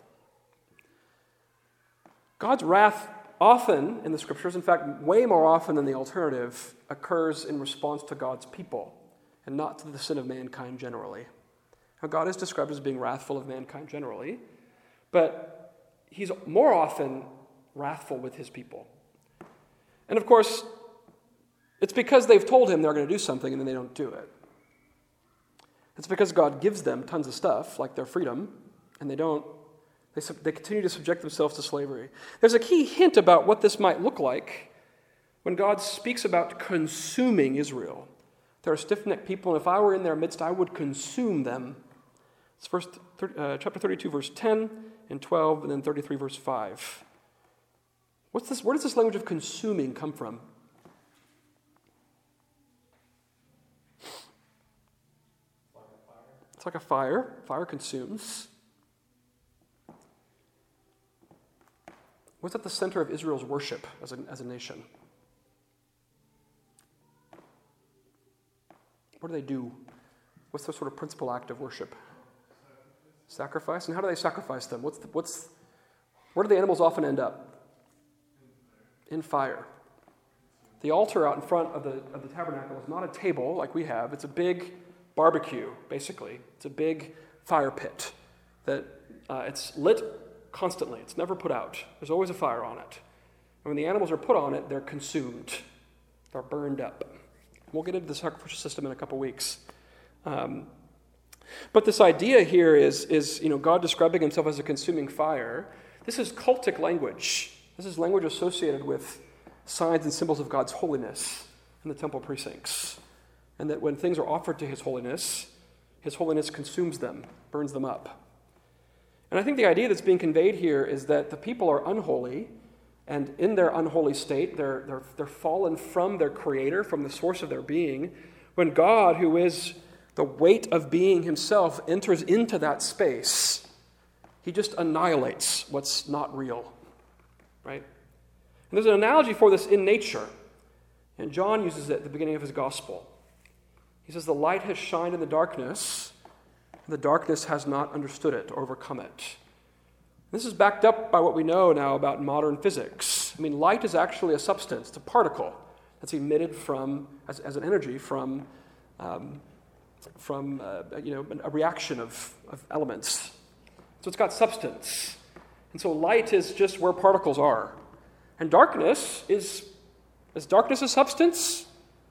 Speaker 1: God's wrath often in the scriptures, in fact, way more often than the alternative, occurs in response to God's people and not to the sin of mankind generally. Now, God is described as being wrathful of mankind generally, but he's more often wrathful with his people. And of course, it's because they've told him they're going to do something and then they don't do it. It's because God gives them tons of stuff, like their freedom, and they don't. They, they continue to subject themselves to slavery. There's a key hint about what this might look like when God speaks about consuming Israel. They're a stiff-necked people, and if I were in their midst, I would consume them. It's first, uh, chapter thirty-two, verse ten and twelve, and then thirty-three, verse five. What's this? Where does this language of consuming come from? It's like a fire. Fire consumes. What's at the center of Israel's worship as a, as a nation? What do they do? What's their sort of principal act of worship? Sacrifice. And how do they sacrifice them? What's the, what's where do the animals often end up? In fire. The altar out in front of the of the tabernacle is not a table like we have. It's a big barbecue, basically. It's a big fire pit that uh, it's lit constantly. It's never put out. There's always a fire on it. And when the animals are put on it, they're consumed. They're burned up. We'll get into the sacrificial system in a couple weeks. Um, but this idea here is, is, you know, God describing himself as a consuming fire. This is cultic language. This is language associated with signs and symbols of God's holiness in the temple precincts. And that when things are offered to his holiness, his holiness consumes them, burns them up. And I think the idea that's being conveyed here is that the people are unholy, and in their unholy state, they're, they're, they're fallen from their Creator, from the source of their being, when God, who is the weight of being himself, enters into that space. He just annihilates what's not real, right? And there's an analogy for this in nature, and John uses it at the beginning of his gospel. He says, the light has shined in the darkness, and the darkness has not understood it or overcome it. This is backed up by what we know now about modern physics. I mean, light is actually a substance, it's a particle that's emitted from, as, as an energy from, um, from uh, you know, a reaction of, of elements. So it's got substance. And so light is just where particles are. And darkness is, is darkness a substance?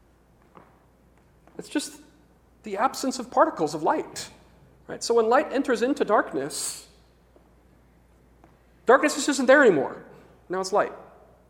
Speaker 1: It's just the absence of particles of light. Right? So when light enters into darkness, darkness just isn't there anymore. Now it's light.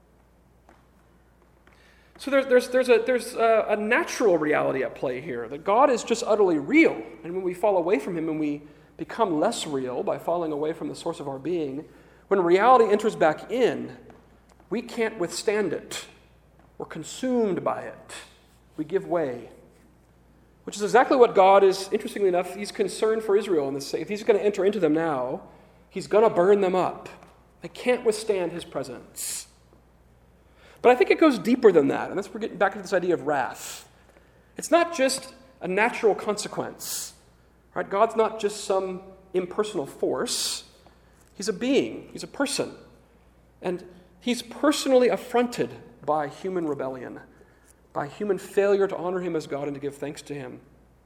Speaker 1: So there's, there's, there's, a, there's a, a natural reality at play here, that God is just utterly real. And when we fall away from him and we become less real by falling away from the source of our being, when reality enters back in, we can't withstand it. We're consumed by it. We give way. Which is exactly what God is, interestingly enough, he's concerned for Israel in this. If he's going to enter into them now, he's going to burn them up. They can't withstand his presence. But I think it goes deeper than that, and that's we're getting back to this idea of wrath. It's not just a natural consequence. Right? God's not just some impersonal force. He's a being. He's a person. And he's personally affronted by human rebellion, by human failure to honor him as God and to give thanks to him.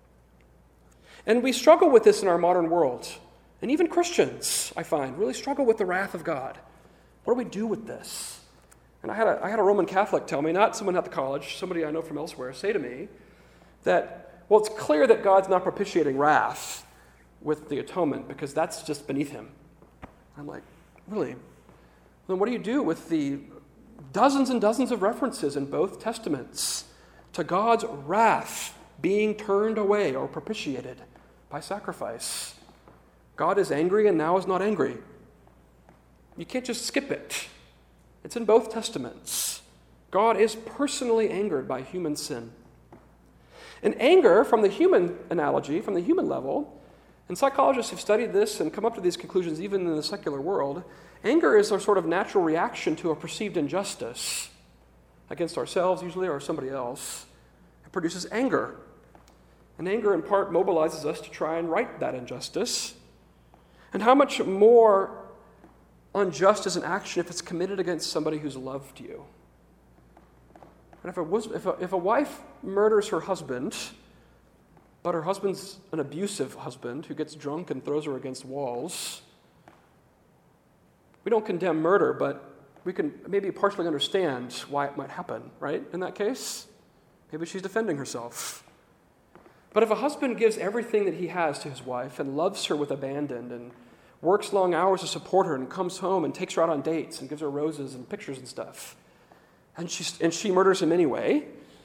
Speaker 1: And we struggle with this in our modern world. And even Christians, I find, really struggle with the wrath of God. What do we do with this? And I had a, I had a Roman Catholic tell me, not someone at the college, somebody I know from elsewhere, say to me that, well, it's clear that God's not propitiating wrath with the atonement because that's just beneath him. I'm like, really? Then what do you do with the dozens and dozens of references in both testaments to God's wrath being turned away or propitiated by sacrifice? God is angry and now is not angry. You can't just skip it. It's in both testaments. God is personally angered by human sin. And anger, from the human analogy, from the human level, and psychologists have studied this and come up to these conclusions even in the secular world, anger is our sort of natural reaction to a perceived injustice against ourselves, usually, or somebody else. It produces anger. And anger, in part, mobilizes us to try and right that injustice. And how much more unjust is an action if it's committed against somebody who's loved you? And if a, if a, if a wife murders her husband, but her husband's an abusive husband who gets drunk and throws her against walls, we don't condemn murder, but we can maybe partially understand why it might happen, right? In that case, maybe she's defending herself. But if a husband gives everything that he has to his wife and loves her with abandon and works long hours to support her and comes home and takes her out on dates and gives her roses and pictures and stuff, and she, and she murders him anyway,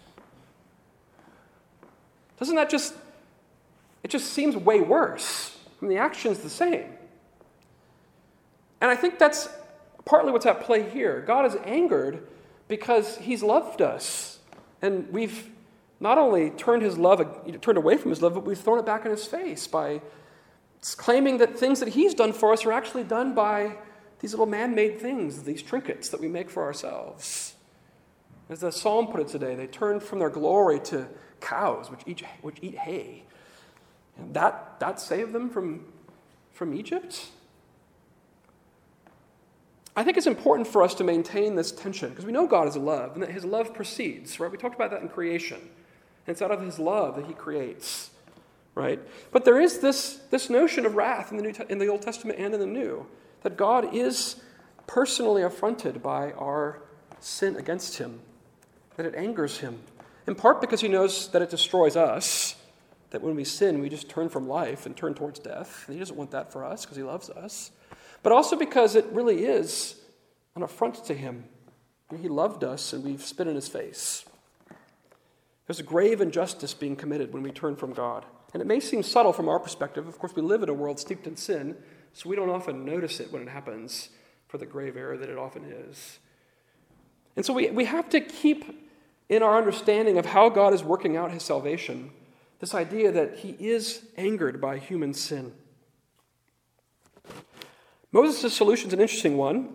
Speaker 1: doesn't that just, it just seems way worse. I mean, the action's the same. And I think that's partly what's at play here. God is angered because he's loved us. And we've not only turned his love, turned away from his love, but we've thrown it back in his face by claiming that things that he's done for us are actually done by these little man-made things, these trinkets that we make for ourselves. As the psalm put it today, they turned from their glory to cows which eat, which eat hay. And that, that saved them from, from Egypt? I think it's important for us to maintain this tension because we know God is love and that his love proceeds, right? We talked about that in creation. And it's out of his love that he creates, right? But there is this, this notion of wrath in the, New Te- in the Old Testament and in the New, that God is personally affronted by our sin against him, that it angers him, in part because he knows that it destroys us, that when we sin, we just turn from life and turn towards death. And he doesn't want that for us because he loves us. But also because it really is an affront to him. He loved us and we've spit in his face. There's a grave injustice being committed when we turn from God. And it may seem subtle from our perspective. Of course, we live in a world steeped in sin, so we don't often notice it when it happens for the grave error that it often is. And so we, we have to keep in our understanding of how God is working out his salvation this idea that he is angered by human sin. Moses' solution is an interesting one.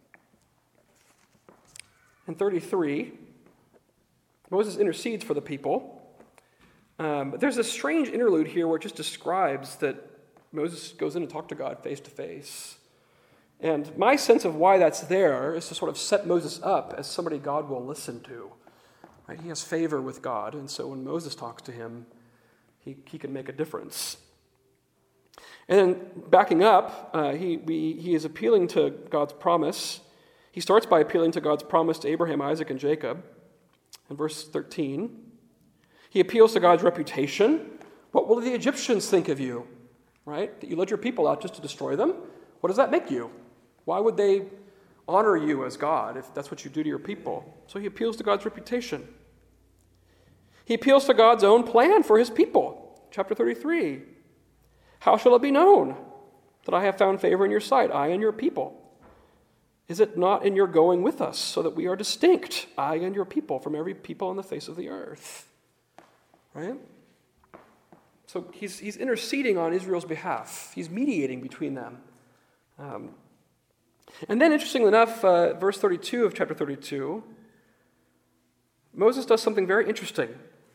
Speaker 1: In thirty-three, Moses intercedes for the people. Um, but there's a strange interlude here where it just describes that Moses goes in and talks to God face to face. And my sense of why that's there is to sort of set Moses up as somebody God will listen to. Right? He has favor with God, and so when Moses talks to him, he, he can make a difference. And then backing up, uh, he, we, he is appealing to God's promise. He starts by appealing to God's promise to Abraham, Isaac, and Jacob. In verse thirteen, he appeals to God's reputation. What will the Egyptians think of you? Right? That you led your people out just to destroy them? What does that make you? Why would they honor you as God if that's what you do to your people? So he appeals to God's reputation. He appeals to God's own plan for his people. Chapter thirty-three. How shall it be known that I have found favor in your sight, I and your people? Is it not in your going with us, so that we are distinct, I and your people, from every people on the face of the earth? Right? So he's, he's interceding on Israel's behalf. He's mediating between them. Um, and then, interestingly enough, uh, verse thirty-two of chapter thirty-two, Moses does something very interesting.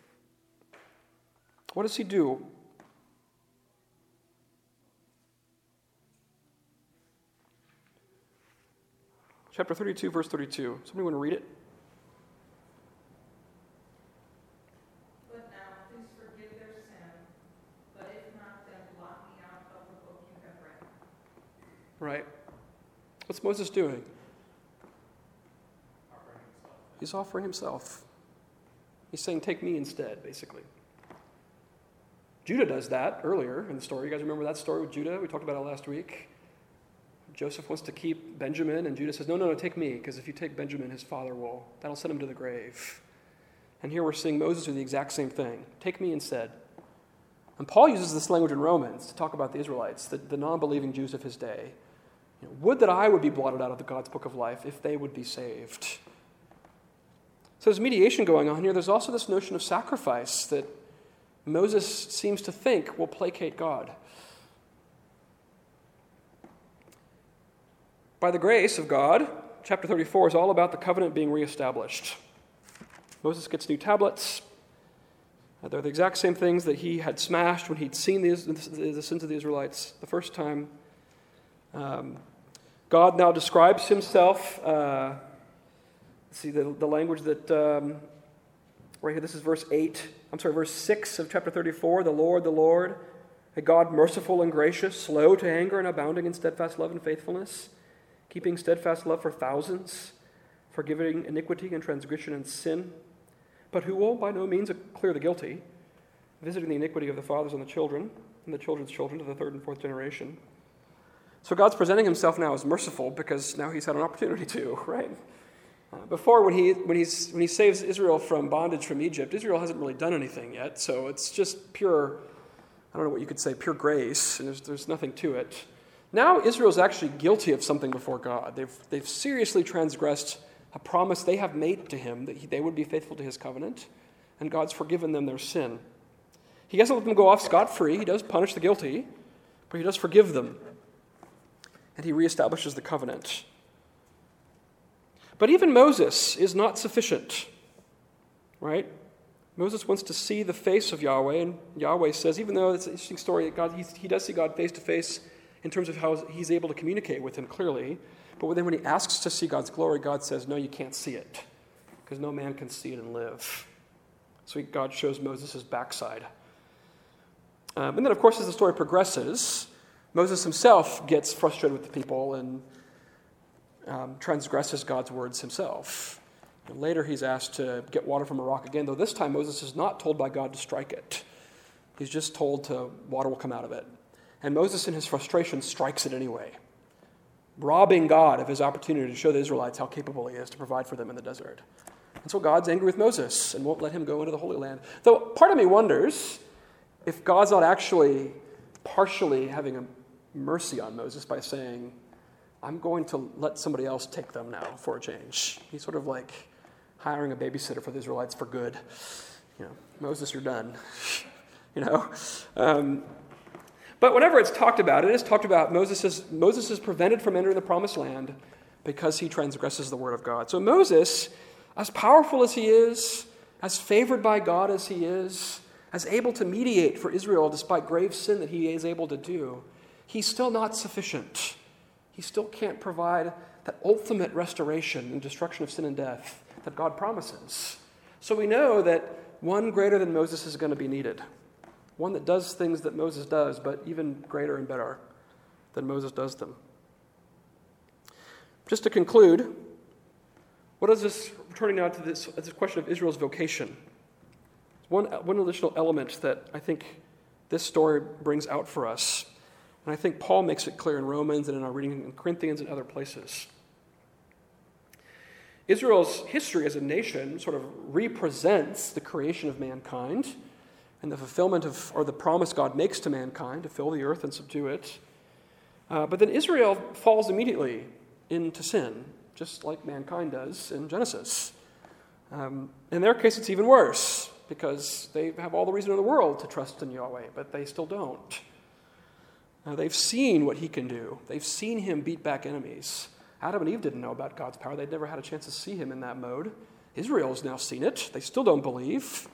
Speaker 1: What does he do? Chapter thirty-two, verse thirty-two. Somebody want to read it?
Speaker 5: But now, please forgive their sin, but if not, then blot me out of the book you have written.
Speaker 1: Right. What's Moses doing?
Speaker 2: Offering himself.
Speaker 1: He's offering himself. He's saying, take me instead, basically. Judah does that earlier in the story. You guys remember that story with Judah? We talked about it last week. Joseph wants to keep Benjamin, and Judah says, no, no, no, take me, because if you take Benjamin, his father will, that'll send him to the grave. And here we're seeing Moses do the exact same thing. Take me instead. And Paul uses this language in Romans to talk about the Israelites, the, the non-believing Jews of his day. You know, would that I would be blotted out of the God's book of life if they would be saved. So there's mediation going on here. There's also this notion of sacrifice that Moses seems to think will placate God. By the grace of God, chapter thirty-four is all about the covenant being reestablished. Moses gets new tablets. They're the exact same things that he had smashed when he'd seen the, the, the sins of the Israelites the first time. Um, God now describes himself. Uh, see the, the language that, um, right here, this is verse eight. I'm sorry, verse six of chapter thirty-four. The Lord, the Lord, a God merciful and gracious, slow to anger and abounding in steadfast love and faithfulness, keeping steadfast love for thousands, forgiving iniquity and transgression and sin, but who will by no means clear the guilty, visiting the iniquity of the fathers on the children, and the children's children to the third and fourth generation. So God's presenting himself now as merciful because now he's had an opportunity to, right? Uh, before, when he when he's when he saves Israel from bondage from Egypt, Israel hasn't really done anything yet, so it's just pure, I don't know what you could say, pure grace, and there's there's nothing to it. Now Israel's actually guilty of something before God. They've, they've seriously transgressed a promise they have made to him that he, they would be faithful to his covenant, and God's forgiven them their sin. He doesn't let them go off scot-free. He does punish the guilty, but he does forgive them, and he reestablishes the covenant. But even Moses is not sufficient, right? Moses wants to see the face of Yahweh, and Yahweh says, even though it's an interesting story, God, he, he does see God face to face in terms of how he's able to communicate with him clearly. But then when he asks to see God's glory, God says, no, you can't see it, because no man can see it and live. So God shows Moses his backside. Um, and then, of course, as the story progresses, Moses himself gets frustrated with the people and um, transgresses God's words himself. And later he's asked to get water from a rock again, though this time Moses is not told by God to strike it. He's just told to water will come out of it. And Moses, in his frustration, strikes it anyway, robbing God of his opportunity to show the Israelites how capable he is to provide for them in the desert. And so God's angry with Moses and won't let him go into the Holy Land. Though part of me wonders if God's not actually partially having a mercy on Moses by saying, I'm going to let somebody else take them now for a change. He's sort of like hiring a babysitter for the Israelites for good. You know, Moses, you're done. you know? Um, but whenever it's talked about, it is talked about Moses is, Moses is prevented from entering the promised land because he transgresses the word of God. So Moses, as powerful as he is, as favored by God as he is, as able to mediate for Israel despite grave sin that he is able to do, he's still not sufficient. He still can't provide that ultimate restoration and destruction of sin and death that God promises. So we know that one greater than Moses is going to be needed. One that does things that Moses does, but even greater and better than Moses does them. Just to conclude, what is this, returning now to this, this question of Israel's vocation? One, one additional element that I think this story brings out for us, and I think Paul makes it clear in Romans and in our reading in Corinthians and other places. Israel's history as a nation sort of represents the creation of mankind and the fulfillment of, or the promise God makes to mankind to fill the earth and subdue it. Uh, but then Israel falls immediately into sin, just like mankind does in Genesis. Um, in their case, it's even worse, because they have all the reason in the world to trust in Yahweh, but they still don't. Now, they've seen what he can do. They've seen him beat back enemies. Adam and Eve didn't know about God's power. They'd never had a chance to see him in that mode. Israel's now seen it. They still don't believe.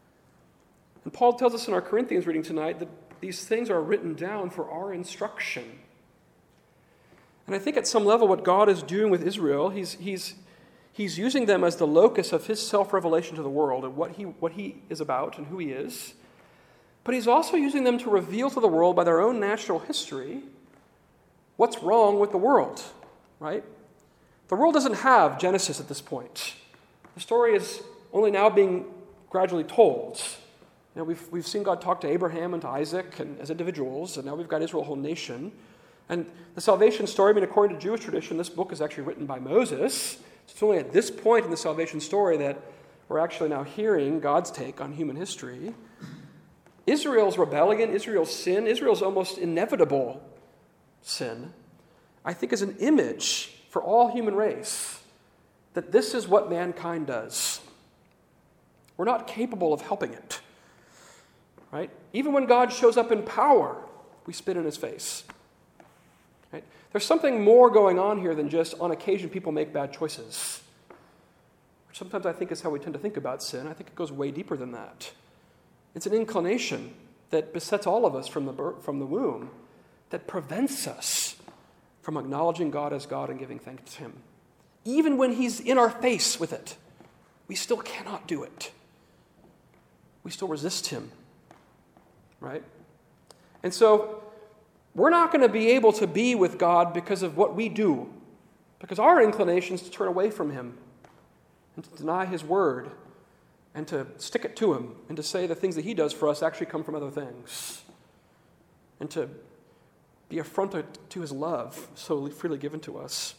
Speaker 1: And Paul tells us in our Corinthians reading tonight that these things are written down for our instruction. And I think at some level what God is doing with Israel, he's, he's, he's using them as the locus of his self-revelation to the world and what he, what he is about and who he is. But he's also using them to reveal to the world by their own natural history what's wrong with the world, right? The world doesn't have Genesis at this point. The story is only now being gradually told. You know, we've, we've seen God talk to Abraham and to Isaac and as individuals, and now we've got Israel, a whole nation. And the salvation story, I mean, according to Jewish tradition, this book is actually written by Moses. It's only at this point in the salvation story that we're actually now hearing God's take on human history. Israel's rebellion, Israel's sin, Israel's almost inevitable sin, I think is an image for all human race that this is what mankind does. We're not capable of helping it, right? Even when God shows up in power, we spit in his face. Right? There's something more going on here than just on occasion people make bad choices, which sometimes I think is how we tend to think about sin. I think it goes way deeper than that. It's an inclination that besets all of us from the, from the womb that prevents us from acknowledging God as God and giving thanks to him. Even when he's in our face with it, we still cannot do it. We still resist him, right? And so we're not going to be able to be with God because of what we do, because our inclination is to turn away from him and to deny his word and to stick it to him, and to say the things that he does for us actually come from other things, and to be affronted to his love so freely given to us.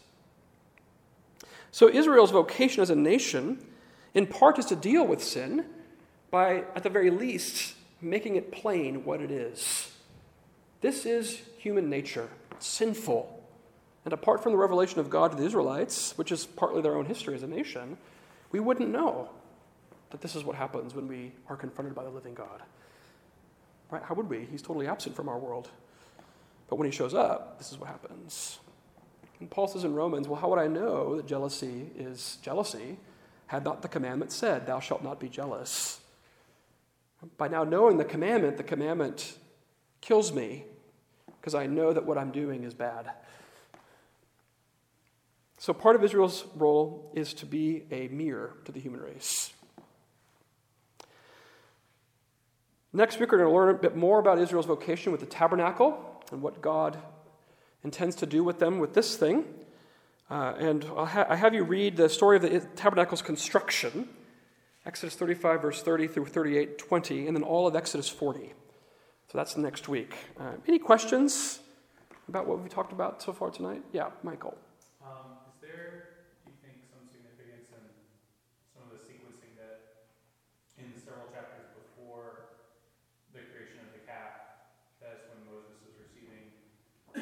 Speaker 1: So Israel's vocation as a nation, in part, is to deal with sin by, at the very least, making it plain what it is. This is human nature. It's sinful. And apart from the revelation of God to the Israelites, which is partly their own history as a nation, we wouldn't know that this is what happens when we are confronted by the living God. Right? How would we? He's totally absent from our world. But when he shows up, this is what happens. And Paul says in Romans, well, how would I know that jealousy is jealousy had not the commandment said, thou shalt not be jealous? By now knowing the commandment, the commandment kills me because I know that what I'm doing is bad. So part of Israel's role is to be a mirror to the human race. Next week, we're going to learn a bit more about Israel's vocation with the tabernacle and what God intends to do with them with this thing. Uh, and I'll ha- I have you read the story of the tabernacle's construction, Exodus thirty-five, verse thirty through thirty-eight, twenty, and then all of Exodus forty. So that's next week. Uh, any questions about what we've talked about so far tonight? Yeah, Michael.
Speaker 2: Um, is there, do you think, some significance in some of the sequencing that in the several chapters before the creation of the calf, that's when Moses is receiving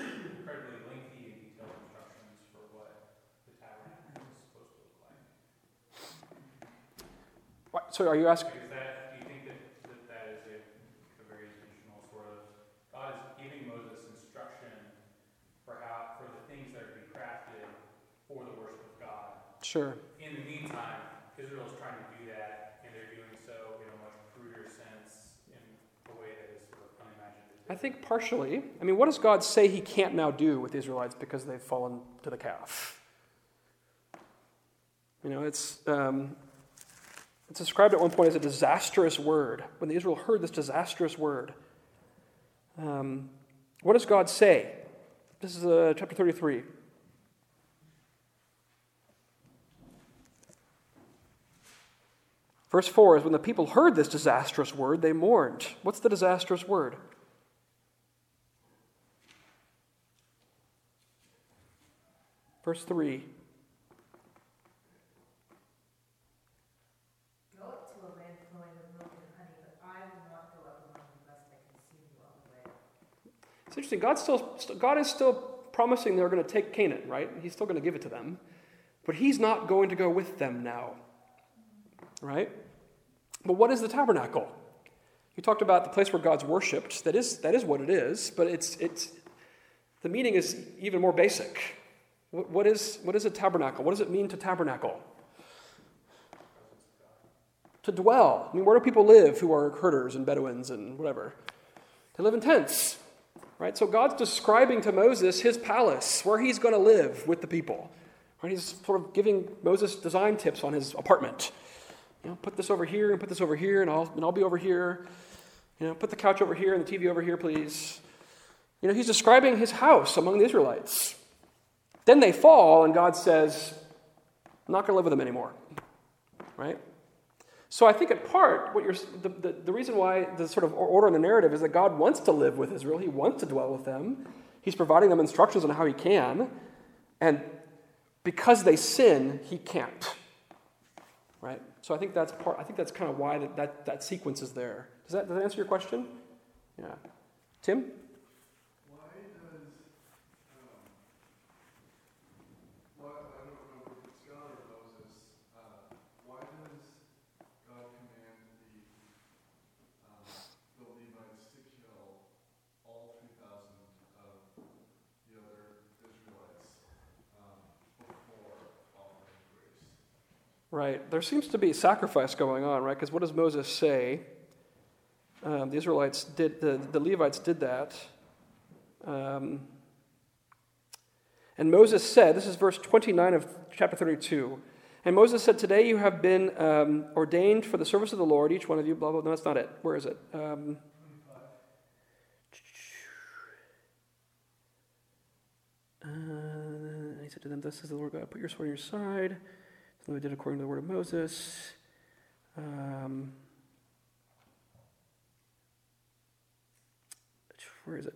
Speaker 1: so are you asking?
Speaker 2: Like, is that, do you think that that, that is a, a very intentional sort of, God is giving Moses instruction for how, for the things that are to be crafted for the worship of God.
Speaker 1: Sure.
Speaker 2: In the meantime, Israel is trying to do that, and they're doing so in a much cruder sense, in a way that is sort of unimaginative.
Speaker 1: I think partially. I mean, what does God say he can't now do with the Israelites because they've fallen to the calf? You know, it's um, it's described at one point as a disastrous word. When the Israel heard this disastrous word, um, what does God say? This is uh, chapter thirty-three. Verse four is when the people heard this disastrous word, they mourned. What's the disastrous word? Verse three.
Speaker 6: Go up to a land flowing with milk and honey, but I will not go up among you lest I consume you on the way.
Speaker 1: It's interesting. God still, God is still promising they're going to take Canaan, right? He's still going to give it to them, but He's not going to go with them now, right? But what is the tabernacle? You talked about the place where God's worshipped. That is that is what it is, but it's it's the meaning is even more basic. What, what is what is a tabernacle? What does it mean to tabernacle? To dwell. I mean, where do people live who are herders and Bedouins and whatever? They live in tents, right? So God's describing to Moses his palace, where he's going to live with the people. Right? He's sort of giving Moses design tips on his apartment. You know, put this over here and put this over here, and I'll and I'll be over here. You know, put the couch over here and the T V over here, please. You know, he's describing his house among the Israelites. Then they fall, and God says, I'm not going to live with them anymore. Right? So I think at part, what you're, the, the, the reason why the sort of order in the narrative is that God wants to live with Israel. He wants to dwell with them. He's providing them instructions on how he can. And because they sin, he can't. Right? So I think that's part. I think that's kind of why that, that, that sequence is there. Does that, does that answer your question? Yeah. Tim?
Speaker 4: Why does, um, why, I don't remember if it's God or Moses, uh, why does God command the, um, the Levites to kill all three thousand of the other Israelites, um, before offering grace?
Speaker 1: Right. There seems to be sacrifice going on, right? Because what does Moses say? Um, the Israelites did, the, the Levites did that. Um, and Moses said, this is verse twenty-nine of chapter thirty-two. And Moses said, today you have been um, ordained for the service of the Lord, each one of you, blah, blah, blah. No, that's not it. Where is it? Um, uh, he said to them, thus says the Lord God, put your sword on your side. So they did according to the word of Moses. Um, where is it?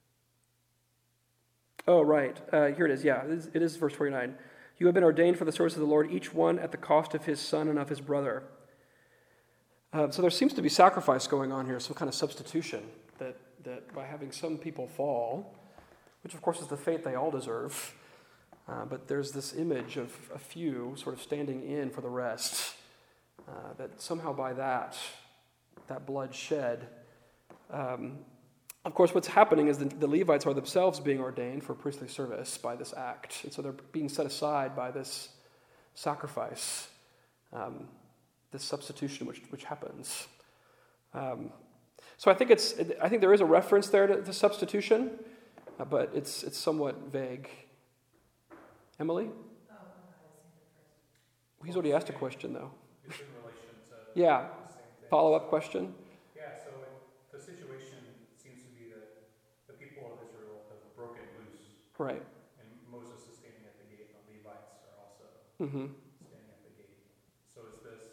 Speaker 1: Oh, right. Uh, here it is. Yeah, it is, it is verse twenty-nine. You have been ordained for the service of the Lord, each one at the cost of his son and of his brother. Uh, so there seems to be sacrifice going on here, some kind of substitution, that, that by having some people fall, which of course is the fate they all deserve, uh, but there's this image of a few sort of standing in for the rest, uh, that somehow by that, that blood shed, um, of course, what's happening is the, the Levites are themselves being ordained for priestly service by this act. And so they're being set aside by this sacrifice, um, this substitution which, which happens. Um, so I think it's I think there is a reference there to, to substitution, uh, but it's it's somewhat vague. Emily?
Speaker 6: Oh, I was first.
Speaker 1: He's already asked a question, though.
Speaker 2: It's in relation to
Speaker 1: Yeah.
Speaker 2: the same thing.
Speaker 1: Follow-up question?
Speaker 2: Yeah, so it, the situation seems to be that the people of Israel have broken loose,
Speaker 1: Right.
Speaker 2: and Moses is standing at the gate, and the Levites are also
Speaker 1: Mm-hmm.
Speaker 2: standing at the gate. So is this,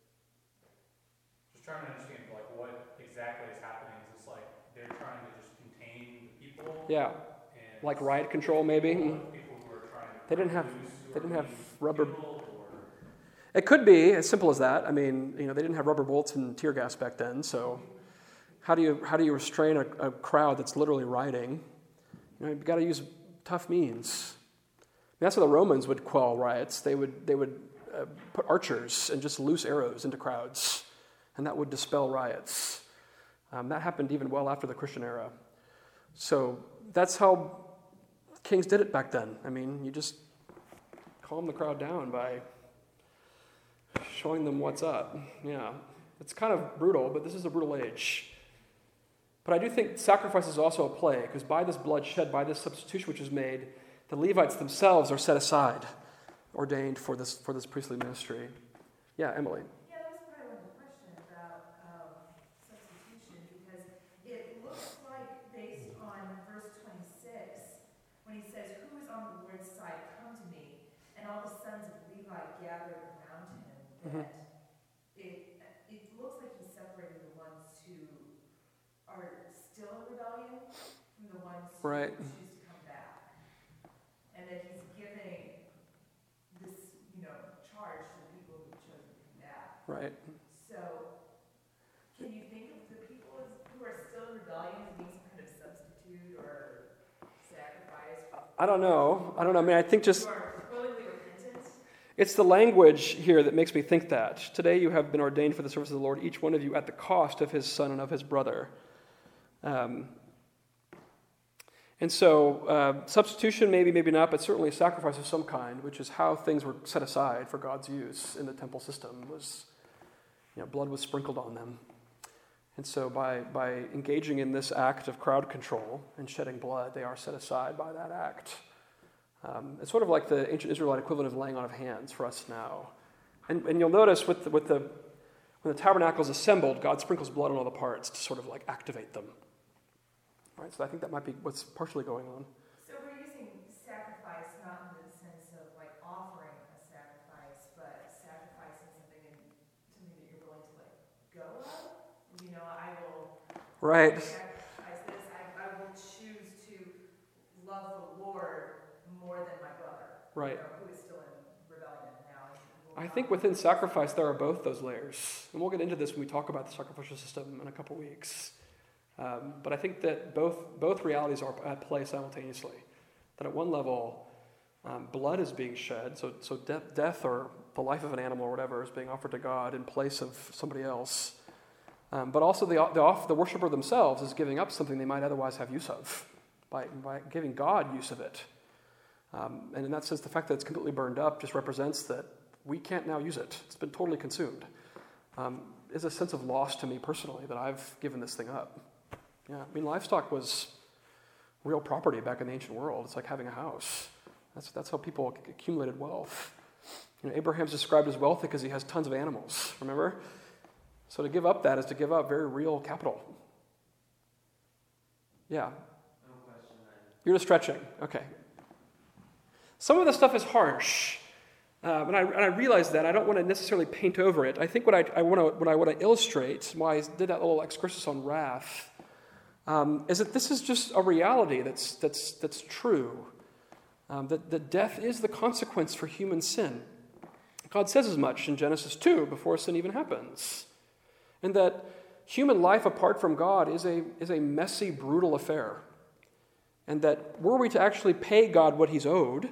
Speaker 2: just trying to understand, like, what exactly is happening? Is this like, they're trying to just contain the people?
Speaker 1: Yeah.
Speaker 2: And
Speaker 1: Like riot control, maybe?
Speaker 2: people, people who are trying to
Speaker 1: They didn't
Speaker 2: break
Speaker 1: have-
Speaker 2: loose, who
Speaker 1: they
Speaker 2: are
Speaker 1: didn't have
Speaker 2: being
Speaker 1: rubber-
Speaker 2: killed, or-
Speaker 1: It could be as simple as that. I mean, you know, they didn't have rubber bullets and tear gas back then, so how do you how do you restrain a, a crowd that's literally rioting? You know, you've got to use tough means. I mean, that's how the Romans would quell riots. They would they would uh, put archers and just loose arrows into crowds, and that would dispel riots. Um, that happened even well after the Christian era. So that's how kings did it back then. I mean, you just calm the crowd down by showing them what's up. Yeah, it's kind of brutal, but this is a brutal age. But I do think sacrifice is also a play, because by this blood shed, by this substitution which is made, the Levites themselves are set aside, ordained for this for this priestly ministry. Yeah, Emily.
Speaker 6: Yeah, that was probably one of the questions about um, substitution, because it looks like based on verse twenty-six, when he says, "Who is on the Lord's side? Come to me." And all the sons of Levi gathered around him, that
Speaker 1: Mhm.
Speaker 6: it it looks like he's separating the ones who are still in rebellion from the ones who
Speaker 1: Right.
Speaker 6: choose to come back. And that he's giving this, you know, charge to the people who've chosen to come back.
Speaker 1: Right.
Speaker 6: So, can you think of the people as- who are still in rebellion as being some kind of substitute or sacrifice?
Speaker 1: I don't know. I don't know. I mean, I think just
Speaker 6: Who are willingly repentant?
Speaker 1: it's the language here that makes me think that. Today you have been ordained for the service of the Lord, each one of you at the cost of his son and of his brother. Um, and so uh, substitution, maybe, maybe not, but certainly sacrifice of some kind, which is how things were set aside for God's use in the temple system, was, you know, blood was sprinkled on them. And so by, by engaging in this act of crowd control and shedding blood, they are set aside by that act. Um, it's sort of like the ancient Israelite equivalent of laying on of hands for us now. And, and you'll notice with the, with the, when the tabernacle is assembled, God sprinkles blood on all the parts to sort of like activate them. Right, so I think that might be what's partially going on.
Speaker 6: So we're using sacrifice not in the sense of like offering a sacrifice, but sacrificing something in something that you're willing to let go of. You know, I will
Speaker 1: Right.
Speaker 6: sacrifice this. I, I will choose to love the Lord more than my brother.
Speaker 1: Right.
Speaker 6: You know, who is still in rebellion now. and will
Speaker 1: I
Speaker 6: not-
Speaker 1: think within sacrifice there are both those layers. And we'll get into this when we talk about the sacrificial system in a couple weeks. Um, but I think that both both realities are at play simultaneously. That at one level, um, blood is being shed, so so de- death or the life of an animal or whatever is being offered to God in place of somebody else. Um, but also the the, off, the worshiper themselves is giving up something they might otherwise have use of by, by giving God use of it. Um, and in that sense, the fact that it's completely burned up just represents that we can't now use it. It's been totally consumed. Um, is a sense of loss to me personally that I've given this thing up. Yeah, I mean, livestock was real property back in the ancient world. It's like having a house. That's that's how people accumulated wealth. You know, Abraham's described as wealthy because he has tons of animals, remember? So to give up that is to give up very real capital. Yeah.
Speaker 3: No question. I-
Speaker 1: You're just stretching. Okay. Some of the stuff is harsh. Um, and, I, and I realize that. I don't want to necessarily paint over it. I think what I, I want to what I want to illustrate, why I did that little excursus on wrath, um, is that this is just a reality that's that's that's true. Um, that, that death is the consequence for human sin. God says as much in Genesis two before sin even happens. And that human life apart from God is a is a messy, brutal affair. And that were we to actually pay God what he's owed,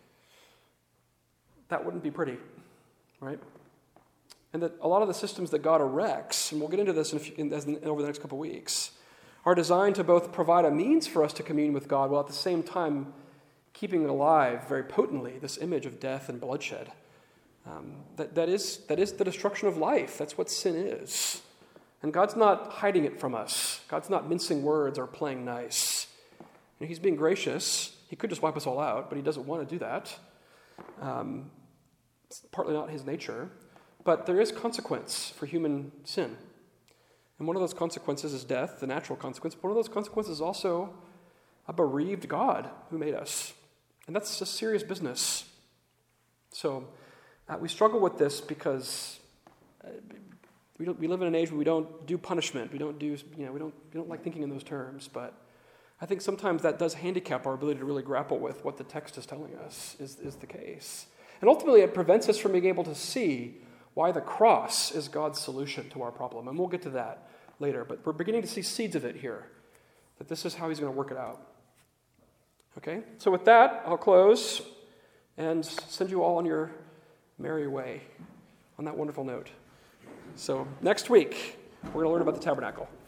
Speaker 1: that wouldn't be pretty, right? And that a lot of the systems that God erects, and we'll get into this in, a few, in, in, over the next couple of weeks, are designed to both provide a means for us to commune with God while at the same time keeping alive very potently this image of death and bloodshed. Um, that, that, is, that is the destruction of life. That's what sin is. And God's not hiding it from us. God's not mincing words or playing nice. You know, he's being gracious. He could just wipe us all out, but he doesn't want to do that. Um, it's partly not his nature. But there is consequence for human sin. And one of those consequences is death, the natural consequence. One of those consequences is also a bereaved God who made us. And that's a serious business. So uh, we struggle with this because uh, we don't, we live in an age where we don't do punishment. We don't do, you know, we don't we don't like thinking in those terms. But I think sometimes that does handicap our ability to really grapple with what the text is telling us is, is the case. And ultimately it prevents us from being able to see why the cross is God's solution to our problem. And we'll get to that later. But we're beginning to see seeds of it here, that this is how he's going to work it out. Okay? So with that, I'll close and send you all on your merry way on that wonderful note. So next week, we're going to learn about the tabernacle.